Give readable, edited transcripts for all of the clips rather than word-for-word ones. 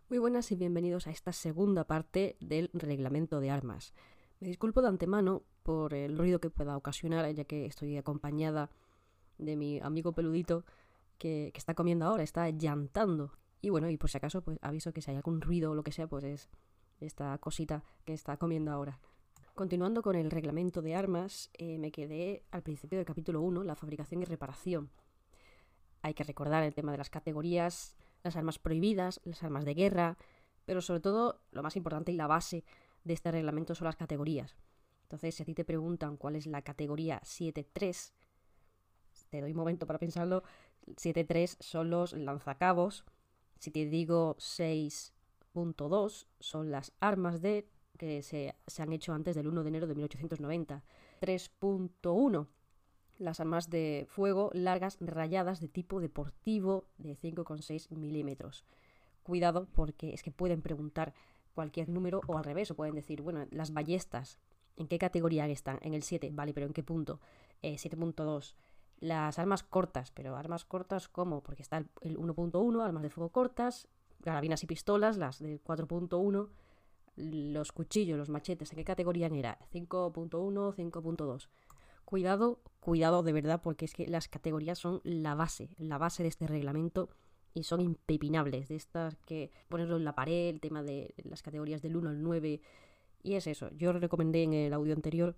Muy buenas y bienvenidos a esta segunda parte del reglamento de armas. Me disculpo de antemano por el ruido que pueda ocasionar, ya que estoy acompañada de mi amigo peludito que está comiendo ahora, está llantando. Y bueno, y por si acaso, pues aviso que si hay algún ruido o lo que sea, pues es esta cosita que está comiendo ahora. Continuando con el reglamento de armas, me quedé al principio del capítulo 1, la fabricación y reparación. Hay que recordar el tema de las categorías, las armas prohibidas, las armas de guerra, pero sobre todo lo más importante y la base de este reglamento son las categorías. Entonces, si a ti te preguntan cuál es la categoría 7.3, te doy un momento para pensarlo. 7.3 son los lanzacabos. Si te digo 6.2 son las armas que se han hecho antes del 1 de enero de 1890. 3.1 las armas de fuego largas rayadas de tipo deportivo de 5,6 milímetros. Cuidado porque es que pueden preguntar cualquier número o al revés, o pueden decir, bueno, las ballestas, ¿en qué categoría están? En el 7, vale, pero ¿en qué punto? 7.2. Las armas cortas, pero armas cortas ¿cómo? Porque está el 1.1, armas de fuego cortas, carabinas y pistolas, las del 4.1, los cuchillos, los machetes, ¿en qué categoría era? 5.1, 5.2. Cuidado de verdad, porque es que las categorías son la base de este reglamento y son impepinables, de estas que ponerlo en la pared, el tema de las categorías del 1 al 9, y es eso. Yo recomendé en el audio anterior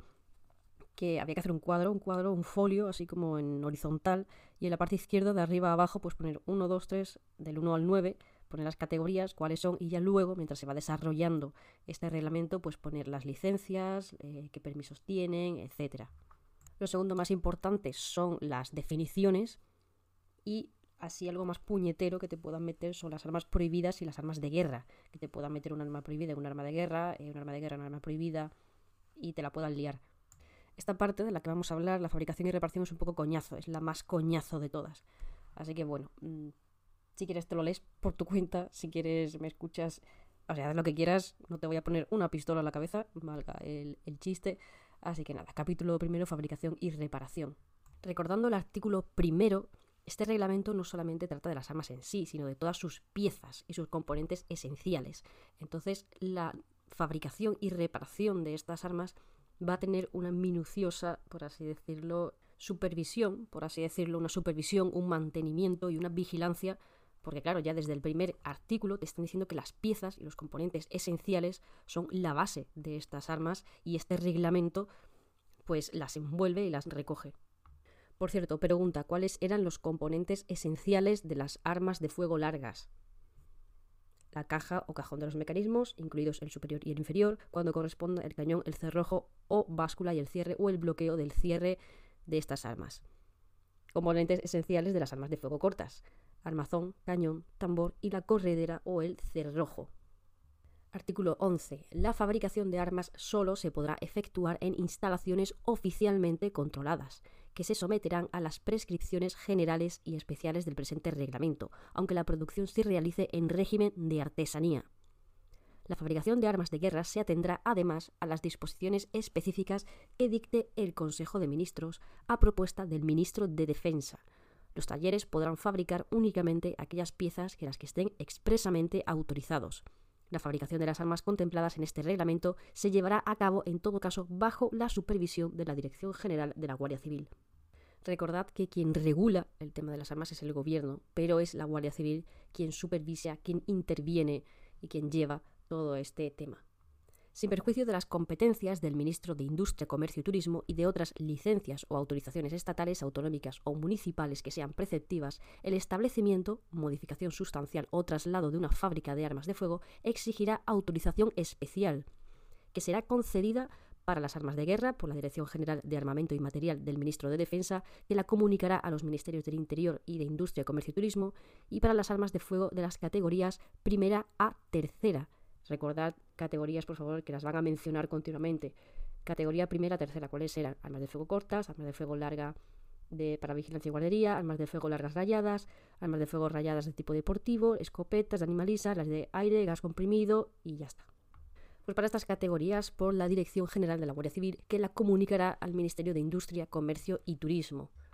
que había que hacer un cuadro, un folio, así como en horizontal, y en la parte izquierda, de arriba a abajo, pues poner 1, 2, 3, del 1 al 9, poner las categorías, cuáles son, y ya luego, mientras se va desarrollando este reglamento, pues poner las licencias, qué permisos tienen, etcétera. Lo segundo más importante son las definiciones, y así algo más puñetero que te puedan meter son las armas prohibidas y las armas de guerra, que te puedan meter un arma prohibida en un arma de guerra, un arma de guerra en un arma prohibida, y te la puedan liar. Esta parte de la que vamos a hablar, la fabricación y reparación, es un poco coñazo, es la más coñazo de todas. Así que bueno, si quieres te lo lees por tu cuenta, si quieres me escuchas, o sea, haz lo que quieras, no te voy a poner una pistola en la cabeza, valga el chiste. Así que nada, capítulo primero, fabricación y reparación. Recordando el artículo primero, este reglamento no solamente trata de las armas en sí, sino de todas sus piezas y sus componentes esenciales. Entonces, la fabricación y reparación de estas armas va a tener una minuciosa, por así decirlo, supervisión, por así decirlo, una supervisión, un mantenimiento y una vigilancia, porque claro, ya desde el primer artículo te están diciendo que las piezas y los componentes esenciales son la base de estas armas, y este reglamento pues las envuelve y las recoge. Por cierto, pregunta, ¿cuáles eran los componentes esenciales de las armas de fuego largas? La caja o cajón de los mecanismos, incluidos el superior y el inferior, cuando corresponda el cañón, el cerrojo o báscula y el cierre o el bloqueo del cierre de estas armas. Componentes esenciales de las armas de fuego cortas: armazón, cañón, tambor y la corredera o el cerrojo. Artículo 11. La fabricación de armas solo se podrá efectuar en instalaciones oficialmente controladas, que se someterán a las prescripciones generales y especiales del presente reglamento, aunque la producción se realice en régimen de artesanía. La fabricación de armas de guerra se atendrá además a las disposiciones específicas que dicte el Consejo de Ministros a propuesta del Ministro de Defensa. Los talleres podrán fabricar únicamente aquellas piezas que las que estén expresamente autorizados. La fabricación de las armas contempladas en este reglamento se llevará a cabo, en todo caso, bajo la supervisión de la Dirección General de la Guardia Civil. Recordad que quien regula el tema de las armas es el gobierno, pero es la Guardia Civil quien supervisa, quien interviene y quien lleva todo este tema. Sin perjuicio de las competencias del Ministro de Industria, Comercio y Turismo y de otras licencias o autorizaciones estatales, autonómicas o municipales que sean preceptivas, el establecimiento, modificación sustancial o traslado de una fábrica de armas de fuego exigirá autorización especial, que será concedida para las armas de guerra por la Dirección General de Armamento y Material del Ministro de Defensa, que la comunicará a los Ministerios del Interior y de Industria, Comercio y Turismo, y para las armas de fuego de las categorías primera a tercera. Recordad categorías, por favor, que las van a mencionar continuamente. Categoría primera, tercera, ¿cuáles eran? Armas de fuego cortas, armas de fuego larga para vigilancia y guardería, armas de fuego largas rayadas, armas de fuego rayadas de tipo deportivo, escopetas de animaliza, las de aire, gas comprimido, y ya está. Pues para estas categorías, por la Dirección General de la Guardia Civil, que la comunicará al Ministerio de Industria, Comercio y Turismo.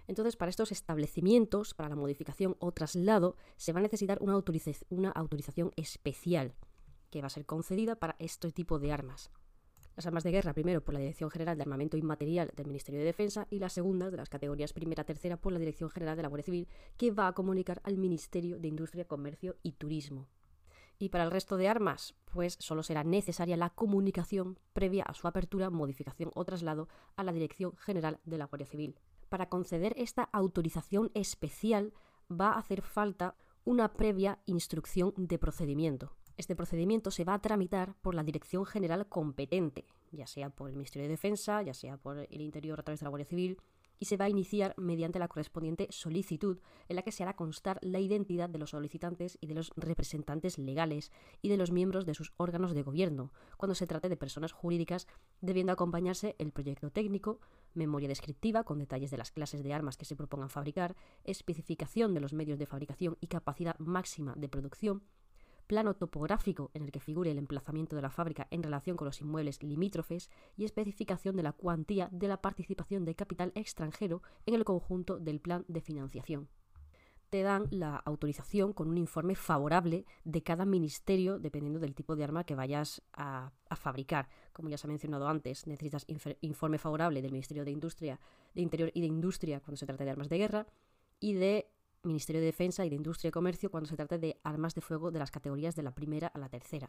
Entonces, para estos establecimientos, para la modificación o traslado, se va a necesitar una autorización especial que va a ser concedida para este tipo de armas. Las armas de guerra, primero por la Dirección General de Armamento Inmaterial del Ministerio de Defensa, y las segundas, de las categorías primera a tercera, por la Dirección General de la Guardia Civil, que va a comunicar al Ministerio de Industria, Comercio y Turismo. Y para el resto de armas, pues solo será necesaria la comunicación previa a su apertura, modificación o traslado a la Dirección General de la Guardia Civil. Para conceder esta autorización especial va a hacer falta una previa instrucción de procedimiento. Este procedimiento se va a tramitar por la Dirección General competente, ya sea por el Ministerio de Defensa, ya sea por el Interior a través de la Guardia Civil, y se va a iniciar mediante la correspondiente solicitud en la que se hará constar la identidad de los solicitantes y de los representantes legales y de los miembros de sus órganos de gobierno, cuando se trate de personas jurídicas, debiendo acompañarse el proyecto técnico, memoria descriptiva con detalles de las clases de armas que se propongan fabricar, especificación de los medios de fabricación y capacidad máxima de producción, plano topográfico en el que figure el emplazamiento de la fábrica en relación con los inmuebles limítrofes y especificación de la cuantía de la participación de capital extranjero en el conjunto del plan de financiación. Te dan la autorización con un informe favorable de cada ministerio dependiendo del tipo de arma que vayas a fabricar. Como ya se ha mencionado antes, necesitas informe favorable del Ministerio de Industria, de Interior y de Industria cuando se trata de armas de guerra, y de Ministerio de Defensa y de Industria y Comercio cuando se trata de armas de fuego de las categorías de la primera a la tercera.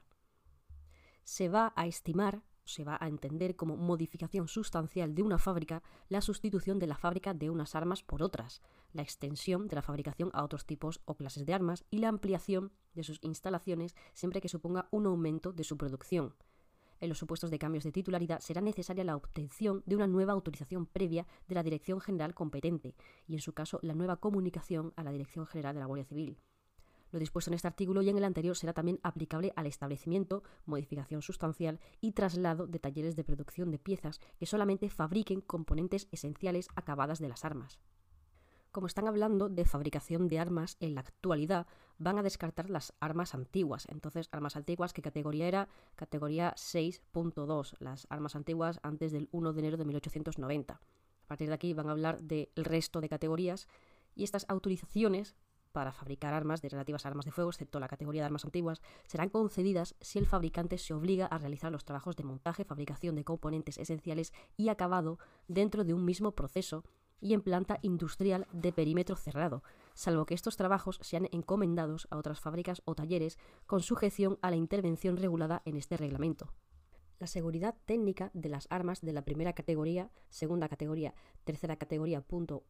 Se va a estimar, se va a entender como modificación sustancial de una fábrica la sustitución de la fábrica de unas armas por otras, la extensión de la fabricación a otros tipos o clases de armas y la ampliación de sus instalaciones siempre que suponga un aumento de su producción. En los supuestos de cambios de titularidad será necesaria la obtención de una nueva autorización previa de la Dirección General competente y, en su caso, la nueva comunicación a la Dirección General de la Guardia Civil. Lo dispuesto en este artículo y en el anterior será también aplicable al establecimiento, modificación sustancial y traslado de talleres de producción de piezas que solamente fabriquen componentes esenciales acabadas de las armas. Como están hablando de fabricación de armas en la actualidad, van a descartar las armas antiguas. Entonces, armas antiguas, ¿qué categoría era? Categoría 6.2, las armas antiguas antes del 1 de enero de 1890. A partir de aquí van a hablar del resto de categorías y estas autorizaciones para fabricar armas de relativas a armas de fuego, excepto la categoría de armas antiguas, serán concedidas si el fabricante se obliga a realizar los trabajos de montaje, fabricación de componentes esenciales y acabado dentro de un mismo proceso y en planta industrial de perímetro cerrado, salvo que estos trabajos sean encomendados a otras fábricas o talleres con sujeción a la intervención regulada en este reglamento. La seguridad técnica de las armas de la primera categoría, segunda categoría, tercera categoría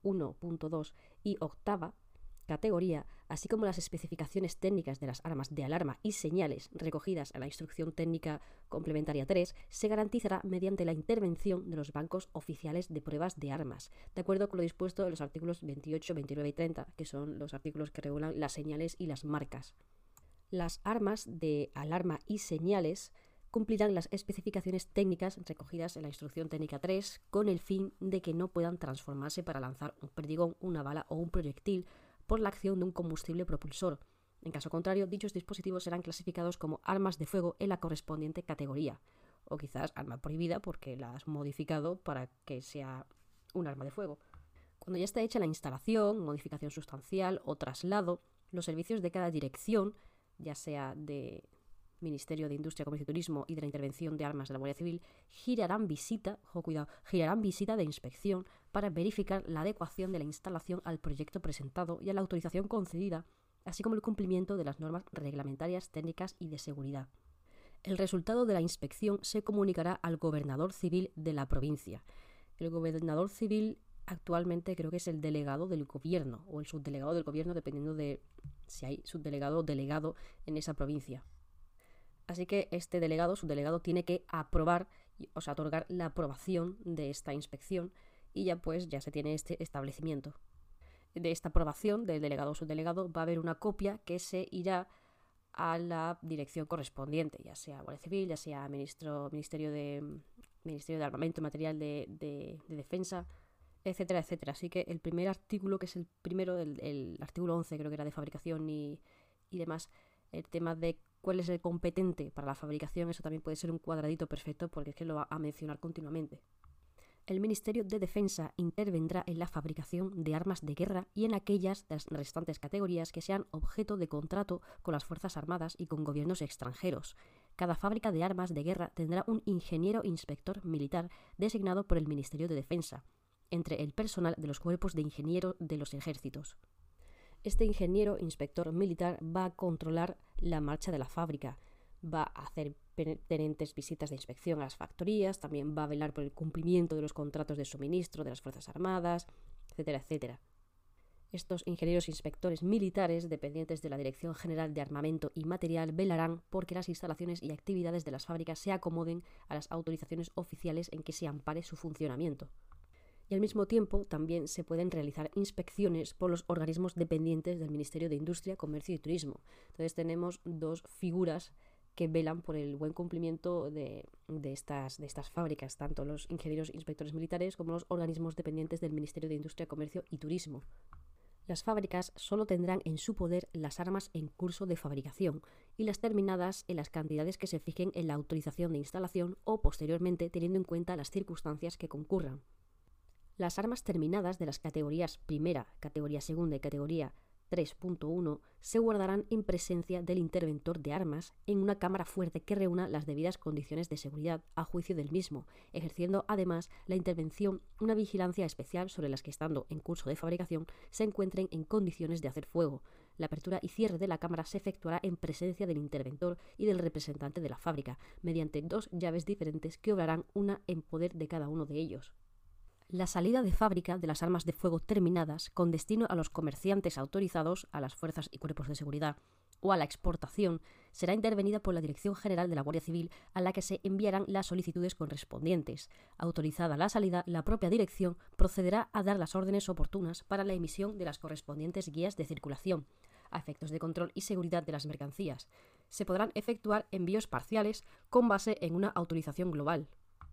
.1.2 y octava categoría, así como las especificaciones técnicas de las armas de alarma y señales recogidas en la Instrucción Técnica Complementaria 3, se garantizará mediante la intervención de los bancos oficiales de pruebas de armas, de acuerdo con lo dispuesto en los artículos 28, 29 y 30, que son los artículos que regulan las señales y las marcas. Las armas de alarma y señales cumplirán las especificaciones técnicas recogidas en la Instrucción Técnica 3 con el fin de que no puedan transformarse para lanzar un perdigón, una bala o un proyectil por la acción de un combustible propulsor. En caso contrario, dichos dispositivos serán clasificados como armas de fuego en la correspondiente categoría, o quizás arma prohibida porque la has modificado para que sea un arma de fuego. Cuando ya está hecha la instalación, modificación sustancial o traslado, los servicios de cada dirección, ya sea de Ministerio de Industria, Comercio y Turismo y de la Intervención de Armas de la Guardia Civil, girarán visita de inspección para verificar la adecuación de la instalación al proyecto presentado y a la autorización concedida, así como el cumplimiento de las normas reglamentarias, técnicas y de seguridad. El resultado de la inspección se comunicará al gobernador civil de la provincia. El gobernador civil actualmente creo que es el delegado del gobierno o el subdelegado del gobierno, dependiendo de si hay subdelegado o delegado en esa provincia. Así que este delegado, subdelegado, tiene que aprobar, o sea, otorgar la aprobación de esta inspección y ya se tiene este establecimiento. De esta aprobación del delegado o subdelegado va a haber una copia que se irá a la dirección correspondiente, ya sea Guardia Civil, ya sea Ministerio de Armamento y Material de Defensa, etcétera, etcétera. Así que el primer artículo, que es el primero, el artículo 11 creo que era de fabricación y demás, el tema de cuál es el competente para la fabricación, eso también puede ser un cuadradito perfecto porque es que lo va a mencionar continuamente. El Ministerio de Defensa intervendrá en la fabricación de armas de guerra y en aquellas de las restantes categorías que sean objeto de contrato con las Fuerzas Armadas y con gobiernos extranjeros. Cada fábrica de armas de guerra tendrá un ingeniero inspector militar designado por el Ministerio de Defensa, entre el personal de los cuerpos de ingenieros de los ejércitos. Este ingeniero inspector militar va a controlar la marcha de la fábrica, va a hacer pertinentes visitas de inspección a las factorías, también va a velar por el cumplimiento de los contratos de suministro de las Fuerzas Armadas, etcétera, etcétera. Estos ingenieros inspectores militares, dependientes de la Dirección General de Armamento y Material, velarán porque las instalaciones y actividades de las fábricas se acomoden a las autorizaciones oficiales en que se ampare su funcionamiento. Y al mismo tiempo también se pueden realizar inspecciones por los organismos dependientes del Ministerio de Industria, Comercio y Turismo. Entonces tenemos dos figuras que velan por el buen cumplimiento de estas fábricas, tanto los ingenieros inspectores militares como los organismos dependientes del Ministerio de Industria, Comercio y Turismo. Las fábricas solo tendrán en su poder las armas en curso de fabricación y las terminadas en las cantidades que se fijen en la autorización de instalación o posteriormente teniendo en cuenta las circunstancias que concurran. Las armas terminadas de las categorías primera, categoría segunda y categoría 3.1 se guardarán en presencia del interventor de armas en una cámara fuerte que reúna las debidas condiciones de seguridad a juicio del mismo, ejerciendo además la intervención una vigilancia especial sobre las que estando en curso de fabricación se encuentren en condiciones de hacer fuego. La apertura y cierre de la cámara se efectuará en presencia del interventor y del representante de la fábrica, mediante dos llaves diferentes que obrarán una en poder de cada uno de ellos. La salida de fábrica de las armas de fuego terminadas con destino a los comerciantes autorizados, a las fuerzas y cuerpos de seguridad o a la exportación será intervenida por la Dirección General de la Guardia Civil, a la que se enviarán las solicitudes correspondientes. Autorizada la salida, la propia dirección procederá a dar las órdenes oportunas para la emisión de las correspondientes guías de circulación, a efectos de control y seguridad de las mercancías. Se podrán efectuar envíos parciales con base en una autorización global.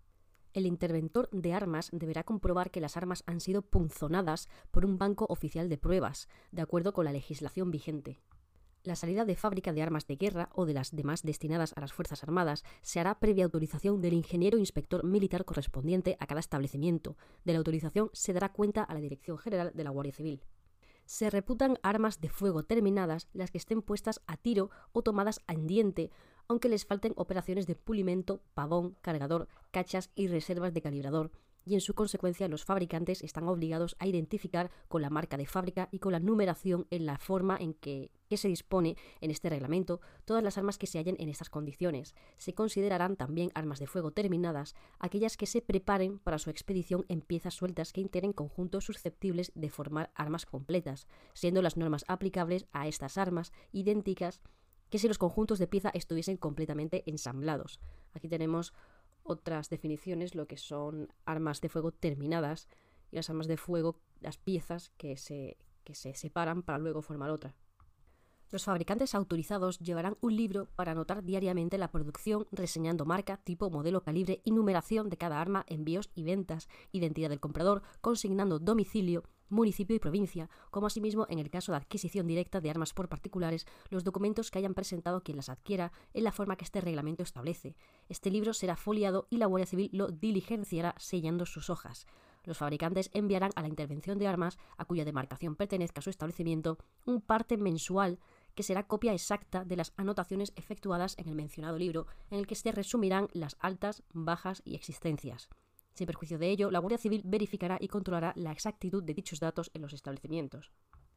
El interventor de armas deberá comprobar que las armas han sido punzonadas por un banco oficial de pruebas, de acuerdo con la legislación vigente. La salida de fábrica de armas de guerra o de las demás destinadas a las Fuerzas Armadas se hará previa autorización del ingeniero inspector militar correspondiente a cada establecimiento. De la autorización se dará cuenta a la Dirección General de la Guardia Civil. Se reputan armas de fuego terminadas las que estén puestas a tiro o tomadas en diente, aunque les falten operaciones de pulimento, pavón, cargador, cachas y reservas de calibrador, y en su consecuencia los fabricantes están obligados a identificar con la marca de fábrica y con la numeración en la forma en que se dispone en este reglamento todas las armas que se hallen en estas condiciones. Se considerarán también armas de fuego terminadas aquellas que se preparen para su expedición en piezas sueltas que integren conjuntos susceptibles de formar armas completas, siendo las normas aplicables a estas armas idénticas que si los conjuntos de pieza estuviesen completamente ensamblados. Aquí tenemos otras definiciones, lo que son armas de fuego terminadas y las armas de fuego, las piezas que se separan para luego formar otra. Los fabricantes autorizados llevarán un libro para anotar diariamente la producción, reseñando marca, tipo, modelo, calibre y numeración de cada arma, envíos y ventas, identidad del comprador, consignando domicilio, municipio y provincia, como asimismo en el caso de adquisición directa de armas por particulares, los documentos que hayan presentado quien las adquiera en la forma que este reglamento establece. Este libro será foliado y la Guardia Civil lo diligenciará sellando sus hojas. Los fabricantes enviarán a la intervención de armas, a cuya demarcación pertenezca su establecimiento, un parte mensual que será copia exacta de las anotaciones efectuadas en el mencionado libro, en el que se resumirán las altas, bajas y existencias. Sin perjuicio de ello, la Guardia Civil verificará y controlará la exactitud de dichos datos en los establecimientos.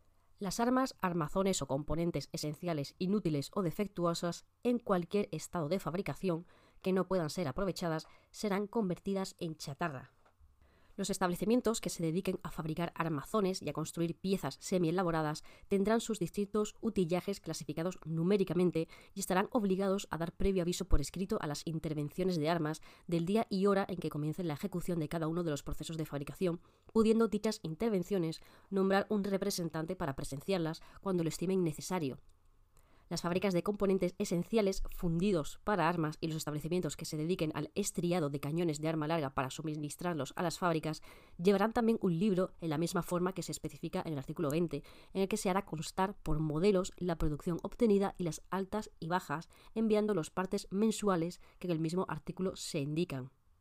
Las armas, armazones o componentes esenciales, inútiles o defectuosas en cualquier estado de fabricación que no puedan ser aprovechadas serán convertidas en chatarra. Los establecimientos que se dediquen a fabricar armazones y a construir piezas semi-elaboradas tendrán sus distintos utillajes clasificados numéricamente y estarán obligados a dar previo aviso por escrito a las intervenciones de armas del día y hora en que comiencen la ejecución de cada uno de los procesos de fabricación, pudiendo dichas intervenciones nombrar un representante para presenciarlas cuando lo estimen necesario. Las fábricas de componentes esenciales fundidos para armas y los establecimientos que se dediquen al estriado de cañones de arma larga para suministrarlos a las fábricas llevarán también un libro en la misma forma que se especifica en el artículo 20, en el que se hará constar por modelos la producción obtenida y las altas y bajas, enviando los partes mensuales que en el mismo artículo se indican.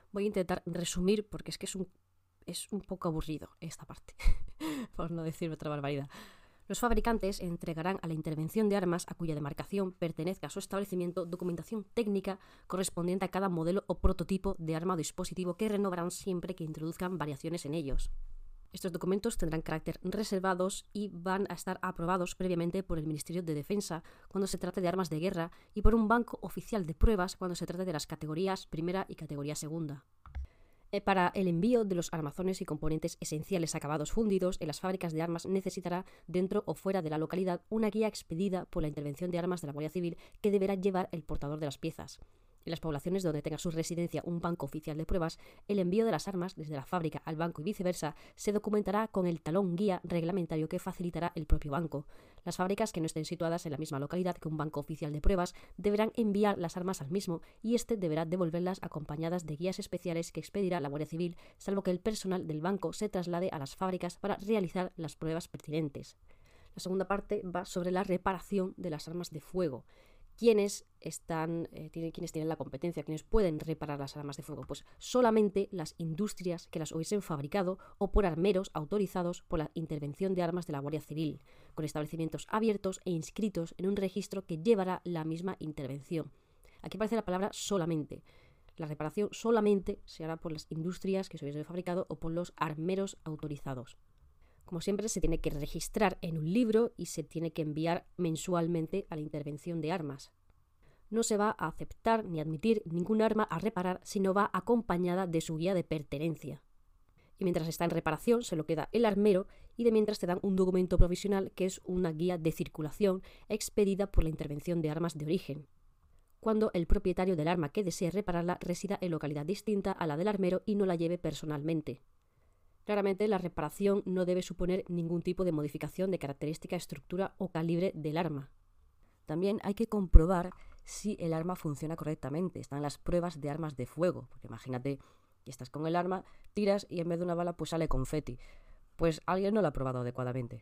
Voy a intentar resumir porque es que es un poco aburrido esta parte, por no decir otra barbaridad. Los fabricantes entregarán a la intervención de armas a cuya demarcación pertenezca a su establecimiento documentación técnica correspondiente a cada modelo o prototipo de arma o dispositivo que renovarán siempre que introduzcan variaciones en ellos. Estos documentos tendrán carácter reservados y van a estar aprobados previamente por el Ministerio de Defensa cuando se trate de armas de guerra y por un banco oficial de pruebas cuando se trate de las categorías primera y categoría segunda. Para el envío de los armazones y componentes esenciales acabados fundidos en las fábricas de armas necesitará, dentro o fuera de la localidad, una guía expedida por la Intervención de Armas de la Guardia Civil que deberá llevar el portador de las piezas. En las poblaciones donde tenga su residencia un banco oficial de pruebas, el envío de las armas desde la fábrica al banco y viceversa se documentará con el talón guía reglamentario que facilitará el propio banco. Las fábricas que no estén situadas en la misma localidad que un banco oficial de pruebas deberán enviar las armas al mismo y éste deberá devolverlas acompañadas de guías especiales que expedirá la Guardia Civil, salvo que el personal del banco se traslade a las fábricas para realizar las pruebas pertinentes. La segunda parte va sobre la reparación de las armas de fuego. ¿Quiénes tienen la competencia? ¿Quiénes pueden reparar las armas de fuego? Pues solamente las industrias que las hubiesen fabricado o por armeros autorizados por la Intervención de Armas de la Guardia Civil, con establecimientos abiertos e inscritos en un registro que llevará la misma intervención. Aquí aparece la palabra solamente. La reparación solamente se hará por las industrias que se hubiesen fabricado o por los armeros autorizados. Como siempre, se tiene que registrar en un libro y se tiene que enviar mensualmente a la intervención de armas. No se va a aceptar ni admitir ningún arma a reparar si no va acompañada de su guía de pertenencia. Y mientras está en reparación se lo queda el armero y de mientras te dan un documento provisional que es una guía de circulación expedida por la intervención de armas de origen, cuando el propietario del arma que desee repararla resida en localidad distinta a la del armero y no la lleve personalmente. Claramente, la reparación no debe suponer ningún tipo de modificación de característica, estructura o calibre del arma. También hay que comprobar si el arma funciona correctamente. Están las pruebas de armas de fuego, porque imagínate que estás con el arma, tiras y en vez de una bala pues sale confeti. Pues alguien no lo ha probado adecuadamente.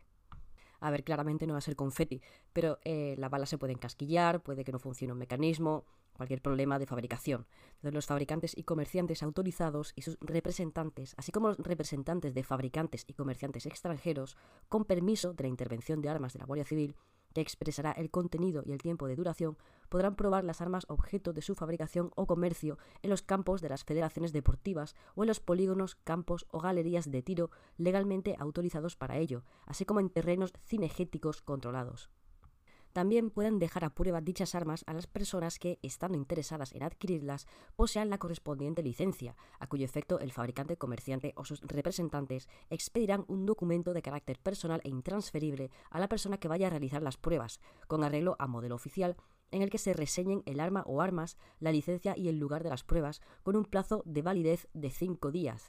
A ver, claramente no va a ser confeti, pero la bala se puede encasquillar, puede que no funcione un mecanismo, cualquier problema de fabricación. Entonces, los fabricantes y comerciantes autorizados y sus representantes, así como los representantes de fabricantes y comerciantes extranjeros, con permiso de la Intervención de Armas de la Guardia Civil, que expresará el contenido y el tiempo de duración, podrán probar las armas objeto de su fabricación o comercio en los campos de las federaciones deportivas o en los polígonos, campos o galerías de tiro legalmente autorizados para ello, así como en terrenos cinegéticos controlados. También pueden dejar a prueba dichas armas a las personas que, estando interesadas en adquirirlas, posean la correspondiente licencia, a cuyo efecto el fabricante, comerciante o sus representantes expedirán un documento de carácter personal e intransferible a la persona que vaya a realizar las pruebas, con arreglo a modelo oficial, en el que se reseñen el arma o armas, la licencia y el lugar de las pruebas, con un plazo de validez de 5 días,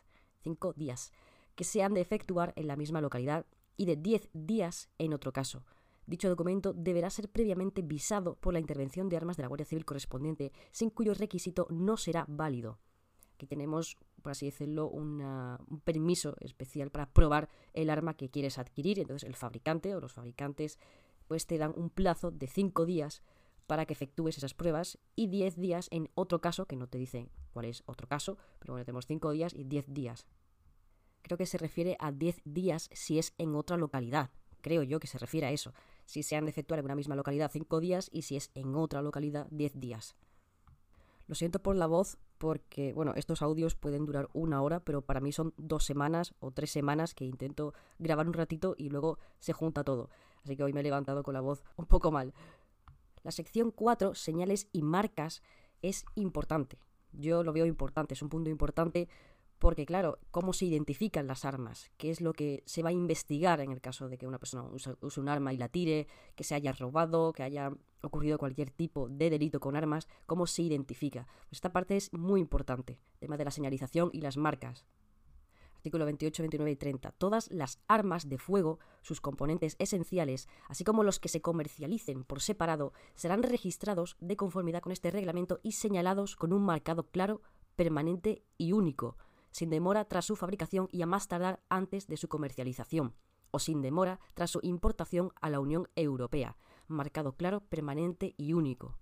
que se han de efectuar en la misma localidad y de 10 días en otro caso. Dicho documento deberá ser previamente visado por la Intervención de Armas de la Guardia Civil correspondiente, sin cuyo requisito no será válido. Aquí tenemos, por así decirlo, un permiso especial para probar el arma que quieres adquirir. Entonces el fabricante o los fabricantes pues te dan un plazo de 5 días para que efectúes esas pruebas y 10 días en otro caso, que no te dicen cuál es otro caso, pero bueno, tenemos 5 días y 10 días. Creo que se refiere a 10 días si es en otra localidad. Creo yo que se refiere a eso. Si se han de efectuar en una misma localidad 5 días y si es en otra localidad 10 días. Lo siento por la voz porque, bueno, estos audios pueden durar 1 hora, pero para mí son 2 semanas o 3 semanas que intento grabar un ratito y luego se junta todo. Así que hoy me he levantado con la voz un poco mal. La sección 4, señales y marcas, es importante. Yo lo veo importante, es un punto importante porque, claro, ¿cómo se identifican las armas? ¿Qué es lo que se va a investigar en el caso de que una persona use un arma y la tire, que se haya robado, que haya ocurrido cualquier tipo de delito con armas? ¿Cómo se identifica? Pues esta parte es muy importante, el tema de la señalización y las marcas. Artículo 28, 29 y 30. Todas las armas de fuego, sus componentes esenciales, así como los que se comercialicen por separado, serán registrados de conformidad con este reglamento y señalados con un marcado claro, permanente y único, sin demora tras su fabricación y a más tardar antes de su comercialización, o sin demora tras su importación a la Unión Europea, marcado claro, permanente y único.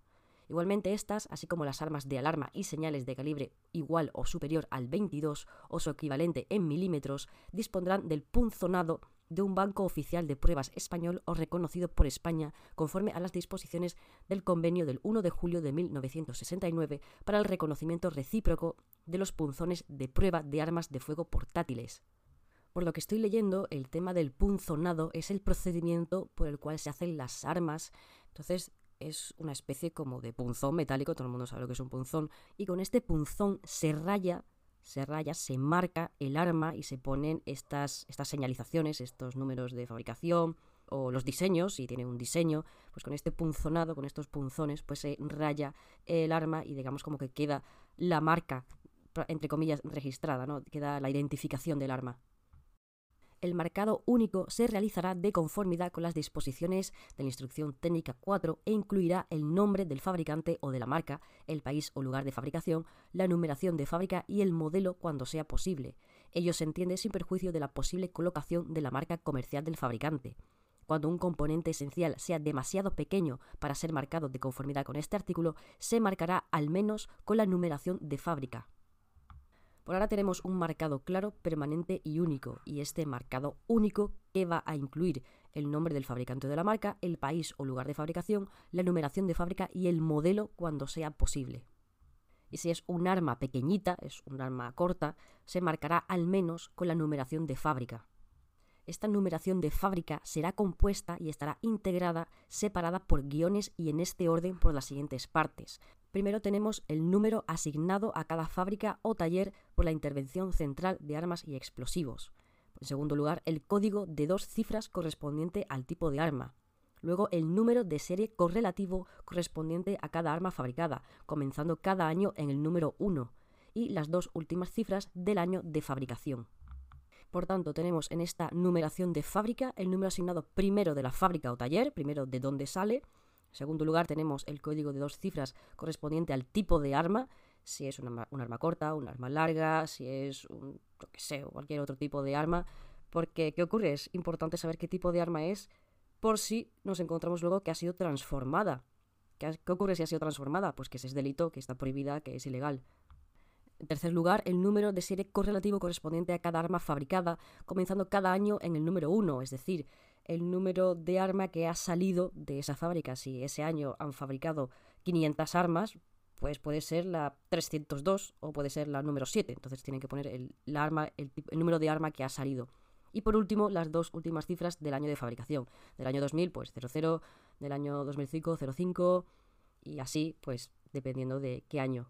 Igualmente estas, así como las armas de alarma y señales de calibre igual o superior al 22 o su equivalente en milímetros, dispondrán del punzonado de un banco oficial de pruebas español o reconocido por España conforme a las disposiciones del convenio del 1 de julio de 1969 para el reconocimiento recíproco de los punzones de prueba de armas de fuego portátiles. Por lo que estoy leyendo, el tema del punzonado es el procedimiento por el cual se hacen las armas. Entonces es una especie como de punzón metálico, todo el mundo sabe lo que es un punzón, y con este punzón se marca el arma y se ponen estas señalizaciones, estos números de fabricación o los diseños, si tiene un diseño, pues con este punzonado, con estos punzones, pues se raya el arma y digamos como que queda la marca, entre comillas, registrada, ¿no? Queda la identificación del arma. El marcado único se realizará de conformidad con las disposiciones de la Instrucción Técnica 4 e incluirá el nombre del fabricante o de la marca, el país o lugar de fabricación, la numeración de fábrica y el modelo cuando sea posible. Ello se entiende sin perjuicio de la posible colocación de la marca comercial del fabricante. Cuando un componente esencial sea demasiado pequeño para ser marcado de conformidad con este artículo, se marcará al menos con la numeración de fábrica. Por ahora tenemos un marcado claro, permanente y único, y este marcado único que va a incluir el nombre del fabricante de la marca, el país o lugar de fabricación, la numeración de fábrica y el modelo cuando sea posible. Y si es un arma pequeñita, es un arma corta, se marcará al menos con la numeración de fábrica. Esta numeración de fábrica será compuesta y estará integrada, separada por guiones y en este orden por las siguientes partes. Primero tenemos el número asignado a cada fábrica o taller por la Intervención Central de Armas y Explosivos. En segundo lugar, el código de 2 cifras correspondiente al tipo de arma. Luego, el número de serie correlativo correspondiente a cada arma fabricada, comenzando cada año en el número 1, y las 2 últimas cifras del año de fabricación. Por tanto, tenemos en esta numeración de fábrica el número asignado primero de la fábrica o taller, primero de dónde sale. En segundo lugar, tenemos el código de 2 cifras correspondiente al tipo de arma, si es un arma corta, un arma larga, si es cualquier otro tipo de arma. Porque, ¿qué ocurre? Es importante saber qué tipo de arma es por si nos encontramos luego que ha sido transformada. ¿Qué ocurre si ha sido transformada? Pues que es delito, que está prohibida, que es ilegal. En tercer lugar, el número de serie correlativo correspondiente a cada arma fabricada, comenzando cada año en el número 1, es decir, el número de arma que ha salido de esa fábrica. Si ese año han fabricado 500 armas, pues puede ser la 302 o puede ser la número 7. Entonces tienen que poner el número de arma que ha salido. Y por último, las 2 últimas cifras del año de fabricación. Del año 2000, pues 00, del año 2005, 05, y así, pues dependiendo de qué año.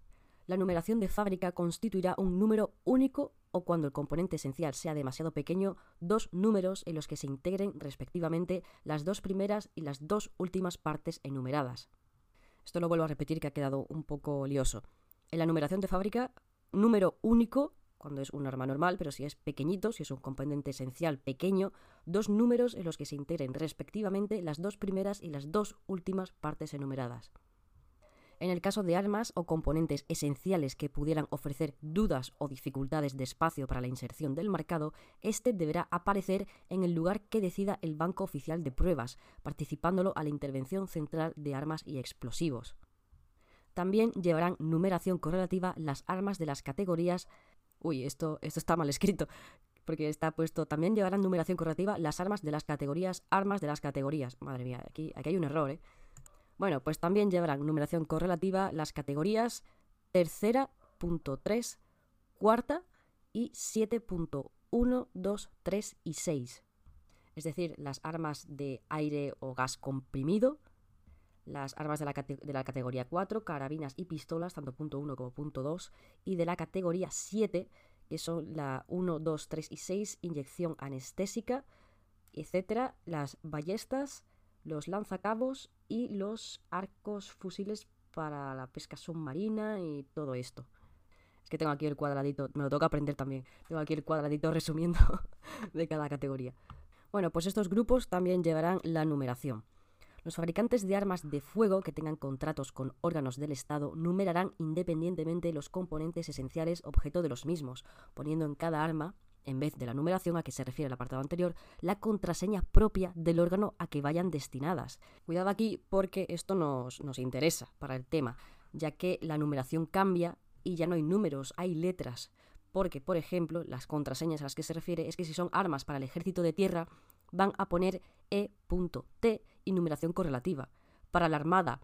La numeración de fábrica constituirá un número único o, cuando el componente esencial sea demasiado pequeño, 2 números en los que se integren respectivamente las 2 primeras y las 2 últimas partes enumeradas. Esto lo vuelvo a repetir, que ha quedado un poco lioso. En la numeración de fábrica, número único cuando es un arma normal, pero si es pequeñito, si es un componente esencial pequeño, 2 números en los que se integren respectivamente las 2 primeras y las 2 últimas partes enumeradas. En el caso de armas o componentes esenciales que pudieran ofrecer dudas o dificultades de espacio para la inserción del marcado, este deberá aparecer en el lugar que decida el Banco Oficial de Pruebas, participándolo a la Intervención Central de Armas y Explosivos. También llevarán numeración correlativa las armas de las categorías... Esto está mal escrito, porque está puesto, también llevarán numeración correlativa las armas de las categorías, Madre mía, aquí hay un error, ¿eh? Bueno, pues también llevarán numeración correlativa las categorías tercera, punto 3, cuarta y 7.1, 2, 3 y 6. Es decir, las armas de aire o gas comprimido, las armas de la categoría 4, carabinas y pistolas, tanto punto 1 como punto 2, y de la categoría 7, que son la 1, 2, 3 y 6, inyección anestésica, etcétera, las ballestas, los lanzacabos y los arcos fusiles para la pesca submarina y todo esto. Es que tengo aquí el cuadradito, me lo tengo que aprender también. Tengo aquí el cuadradito resumiendo de cada categoría. Bueno, pues estos grupos también llevarán la numeración. Los fabricantes de armas de fuego que tengan contratos con órganos del Estado numerarán independientemente los componentes esenciales objeto de los mismos, poniendo en cada arma en vez de la numeración a que se refiere el apartado anterior, la contraseña propia del órgano a que vayan destinadas. Cuidado aquí porque esto nos interesa para el tema, ya que la numeración cambia y ya no hay números, hay letras. Porque, por ejemplo, las contraseñas a las que se refiere es que si son armas para el ejército de tierra, van a poner E.T y numeración correlativa. Para la armada,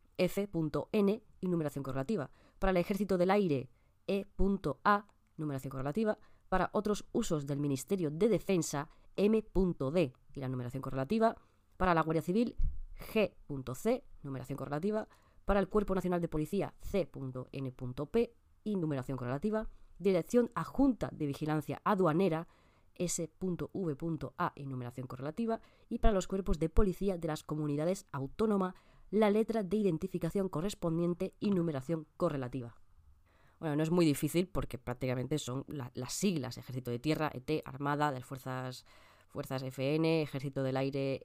F.N y numeración correlativa. Para el ejército del aire, E.A, numeración correlativa. Para otros usos del Ministerio de Defensa, M.D y la numeración correlativa. Para la Guardia Civil, G.C, numeración correlativa. Para el Cuerpo Nacional de Policía, C.N.P y numeración correlativa. Dirección Adjunta de Vigilancia Aduanera, S.V.A y numeración correlativa. Y para los cuerpos de policía de las comunidades autónomas, la letra de identificación correspondiente y numeración correlativa. Bueno, no es muy difícil porque prácticamente son las siglas: Ejército de Tierra, ET, Armada, de Fuerzas FN, Ejército del Aire,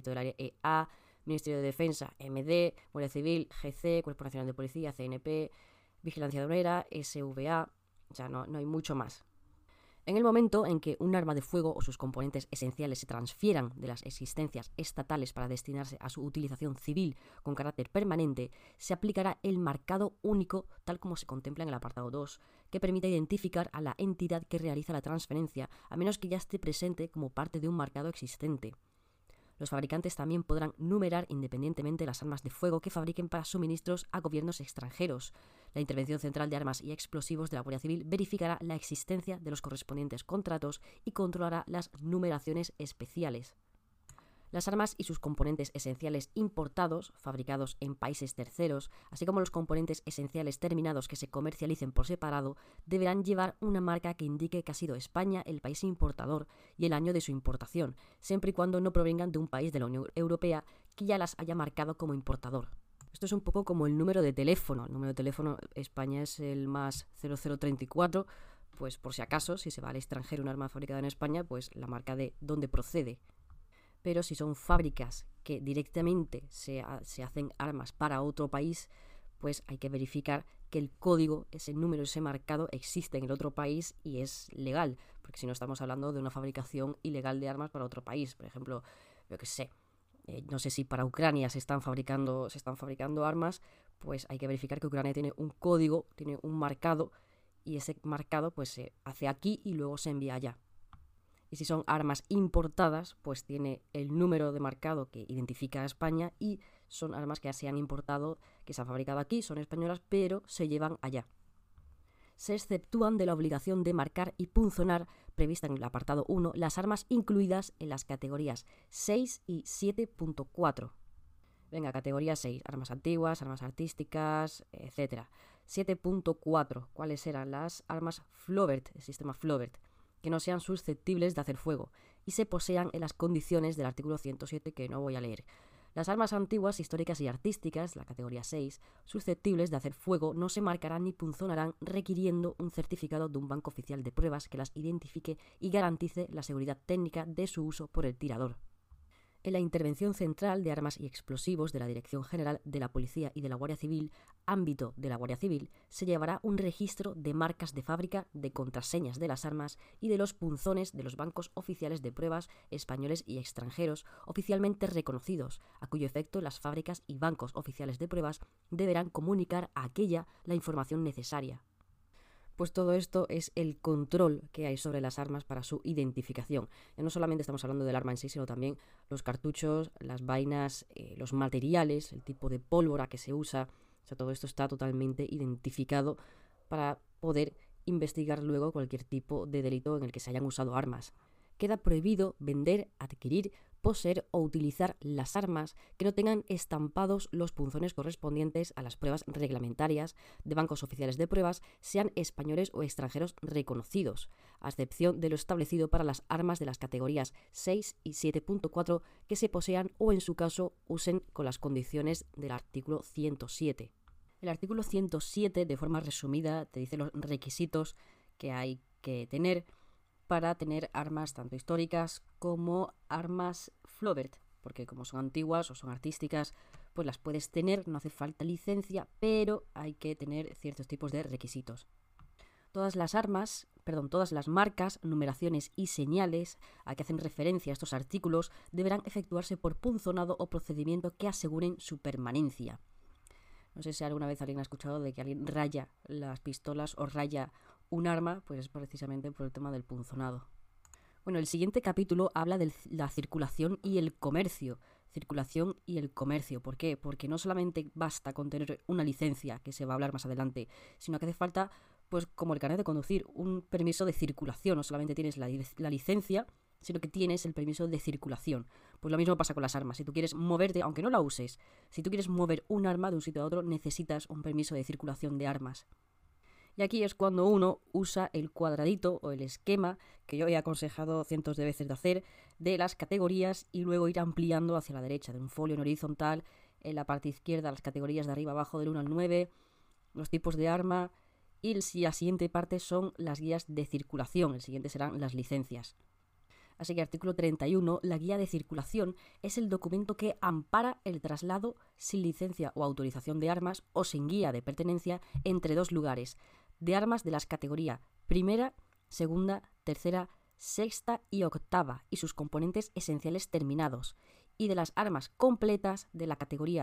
EA, Ministerio de Defensa, MD, Guardia Civil, GC, Cuerpo Nacional de Policía, CNP, Vigilancia Aduanera, SVA. O sea, no hay mucho más. En el momento en que un arma de fuego o sus componentes esenciales se transfieran de las existencias estatales para destinarse a su utilización civil con carácter permanente, se aplicará el marcado único tal como se contempla en el apartado 2, que permite identificar a la entidad que realiza la transferencia, a menos que ya esté presente como parte de un marcado existente. Los fabricantes también podrán numerar independientemente las armas de fuego que fabriquen para suministros a gobiernos extranjeros. La Intervención Central de Armas y Explosivos de la Guardia Civil verificará la existencia de los correspondientes contratos y controlará las numeraciones especiales. Las armas y sus componentes esenciales importados, fabricados en países terceros, así como los componentes esenciales terminados que se comercialicen por separado, deberán llevar una marca que indique que ha sido España el país importador y el año de su importación, siempre y cuando no provengan de un país de la Unión Europea que ya las haya marcado como importador. Esto es un poco como el número de teléfono. El número de teléfono España es el más 0034, pues por si acaso, si se va al extranjero un arma fabricada en España, pues la marca de dónde procede. Pero si son fábricas que directamente se hacen armas para otro país, pues hay que verificar que el código, ese número, ese marcado, existe en el otro país y es legal, porque si no estamos hablando de una fabricación ilegal de armas para otro país. Por ejemplo, yo qué sé, no sé si para Ucrania se están fabricando armas, pues hay que verificar que Ucrania tiene un código, tiene un marcado, y ese marcado pues se hace aquí y luego se envía allá. Y si son armas importadas, pues tiene el número de marcado que identifica a España, y son armas que se han importado, que se han fabricado aquí, son españolas, pero se llevan allá. Se exceptúan de la obligación de marcar y punzonar prevista en el apartado 1 las armas incluidas en las categorías 6 y 7.4. Venga, categoría 6, armas antiguas, armas artísticas, etc. 7.4, ¿cuáles eran? Las armas Flaubert, el sistema Flaubert, que no sean susceptibles de hacer fuego y se posean en las condiciones del artículo 107, que no voy a leer. Las armas antiguas, históricas y artísticas, la categoría 6, susceptibles de hacer fuego, no se marcarán ni punzonarán, requiriendo un certificado de un banco oficial de pruebas que las identifique y garantice la seguridad técnica de su uso por el tirador. En la Intervención Central de Armas y Explosivos de la Dirección General de la Policía y de la Guardia Civil, ámbito de la Guardia Civil, se llevará un registro de marcas de fábrica, de contraseñas de las armas y de los punzones de los bancos oficiales de pruebas españoles y extranjeros oficialmente reconocidos, a cuyo efecto las fábricas y bancos oficiales de pruebas deberán comunicar a aquella la información necesaria. Pues todo esto es el control que hay sobre las armas para su identificación. Ya no solamente estamos hablando del arma en sí, sino también los cartuchos, las vainas, los materiales, el tipo de pólvora que se usa. O sea, todo esto está totalmente identificado para poder investigar luego cualquier tipo de delito en el que se hayan usado armas. Queda prohibido vender, adquirir, poseer o utilizar las armas que no tengan estampados los punzones correspondientes a las pruebas reglamentarias de bancos oficiales de pruebas, sean españoles o extranjeros reconocidos, a excepción de lo establecido para las armas de las categorías 6 y 7.4 que se posean o en su caso usen con las condiciones del artículo 107. El artículo 107, de forma resumida, te dice los requisitos que hay que tener para tener armas tanto históricas como armas Flaubert, porque como son antiguas o son artísticas, pues las puedes tener, no hace falta licencia, pero hay que tener ciertos tipos de requisitos. Todas las armas todas las marcas, numeraciones y señales a que hacen referencia a estos artículos deberán efectuarse por punzonado o procedimiento que aseguren su permanencia. No sé si alguna vez alguien ha escuchado de que alguien raya las pistolas o raya un arma, pues es precisamente por el tema del punzonado. Bueno, el siguiente capítulo habla de la circulación y el comercio. Circulación y el comercio. ¿Por qué? Porque no solamente basta con tener una licencia, que se va a hablar más adelante, sino que hace falta, pues como el carnet de conducir, un permiso de circulación. No solamente tienes la licencia, sino que tienes el permiso de circulación. Pues lo mismo pasa con las armas. Si tú quieres moverte, aunque no la uses, si tú quieres mover un arma de un sitio a otro, necesitas un permiso de circulación de armas. Y aquí es cuando uno usa el cuadradito o el esquema que yo he aconsejado cientos de veces de hacer, de las categorías y luego ir ampliando hacia la derecha, de un folio en horizontal, en la parte izquierda las categorías de arriba abajo del 1 al 9, los tipos de arma, y la siguiente parte son las guías de circulación, el siguiente serán las licencias. Así que artículo 31, la guía de circulación es el documento que ampara el traslado sin licencia o autorización de armas o sin guía de pertenencia entre dos lugares, de armas de las categorías primera, segunda, tercera, sexta y octava y sus componentes esenciales terminados, y de las armas completas de la categoría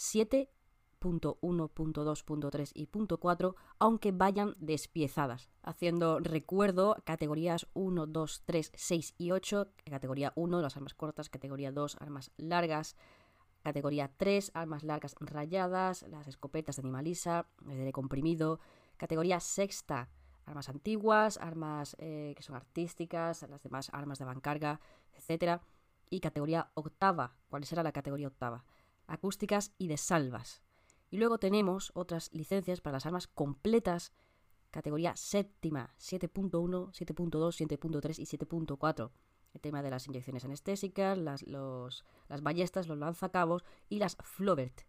7.1.2.3 y .4, aunque vayan despiezadas, haciendo recuerdo categorías 1, 2, 3, 6 y 8, categoría 1, las armas cortas, categoría 2, armas largas, categoría 3, armas largas rayadas, las escopetas de animalisa, de comprimido, categoría sexta, armas antiguas, armas que son artísticas, las demás armas de avancarga, etc. Y categoría octava, ¿cuál será la categoría octava? Acústicas y de salvas. Y luego tenemos otras licencias para las armas completas, categoría séptima, 7.1, 7.2, 7.3 y 7.4. El tema de las inyecciones anestésicas, las ballestas, los lanzacabos y las Flaubert.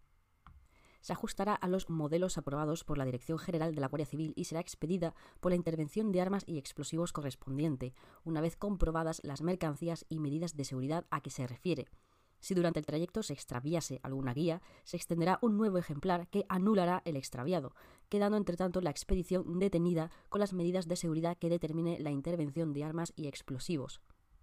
Se ajustará a los modelos aprobados por la Dirección General de la Guardia Civil y será expedida por la intervención de armas y explosivos correspondiente, una vez comprobadas las mercancías y medidas de seguridad a que se refiere. Si durante el trayecto se extraviase alguna guía, se extenderá un nuevo ejemplar que anulará el extraviado, quedando entre tanto la expedición detenida con las medidas de seguridad que determine la intervención de armas y explosivos.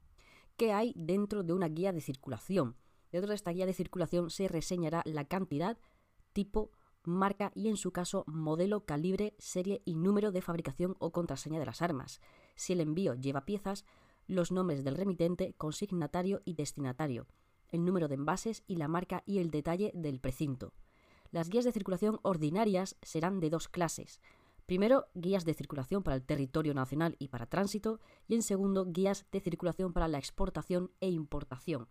¿Qué hay dentro de una guía de circulación? Dentro de esta guía de circulación se reseñará la cantidad, tipo, marca y en su caso modelo, calibre, serie y número de fabricación o contraseña de las armas. Si el envío lleva piezas, los nombres del remitente, consignatario y destinatario, el número de envases y la marca y el detalle del precinto. Las guías de circulación ordinarias serán de dos clases. Primero, guías de circulación para el territorio nacional y para tránsito, y en segundo, guías de circulación para la exportación e importación,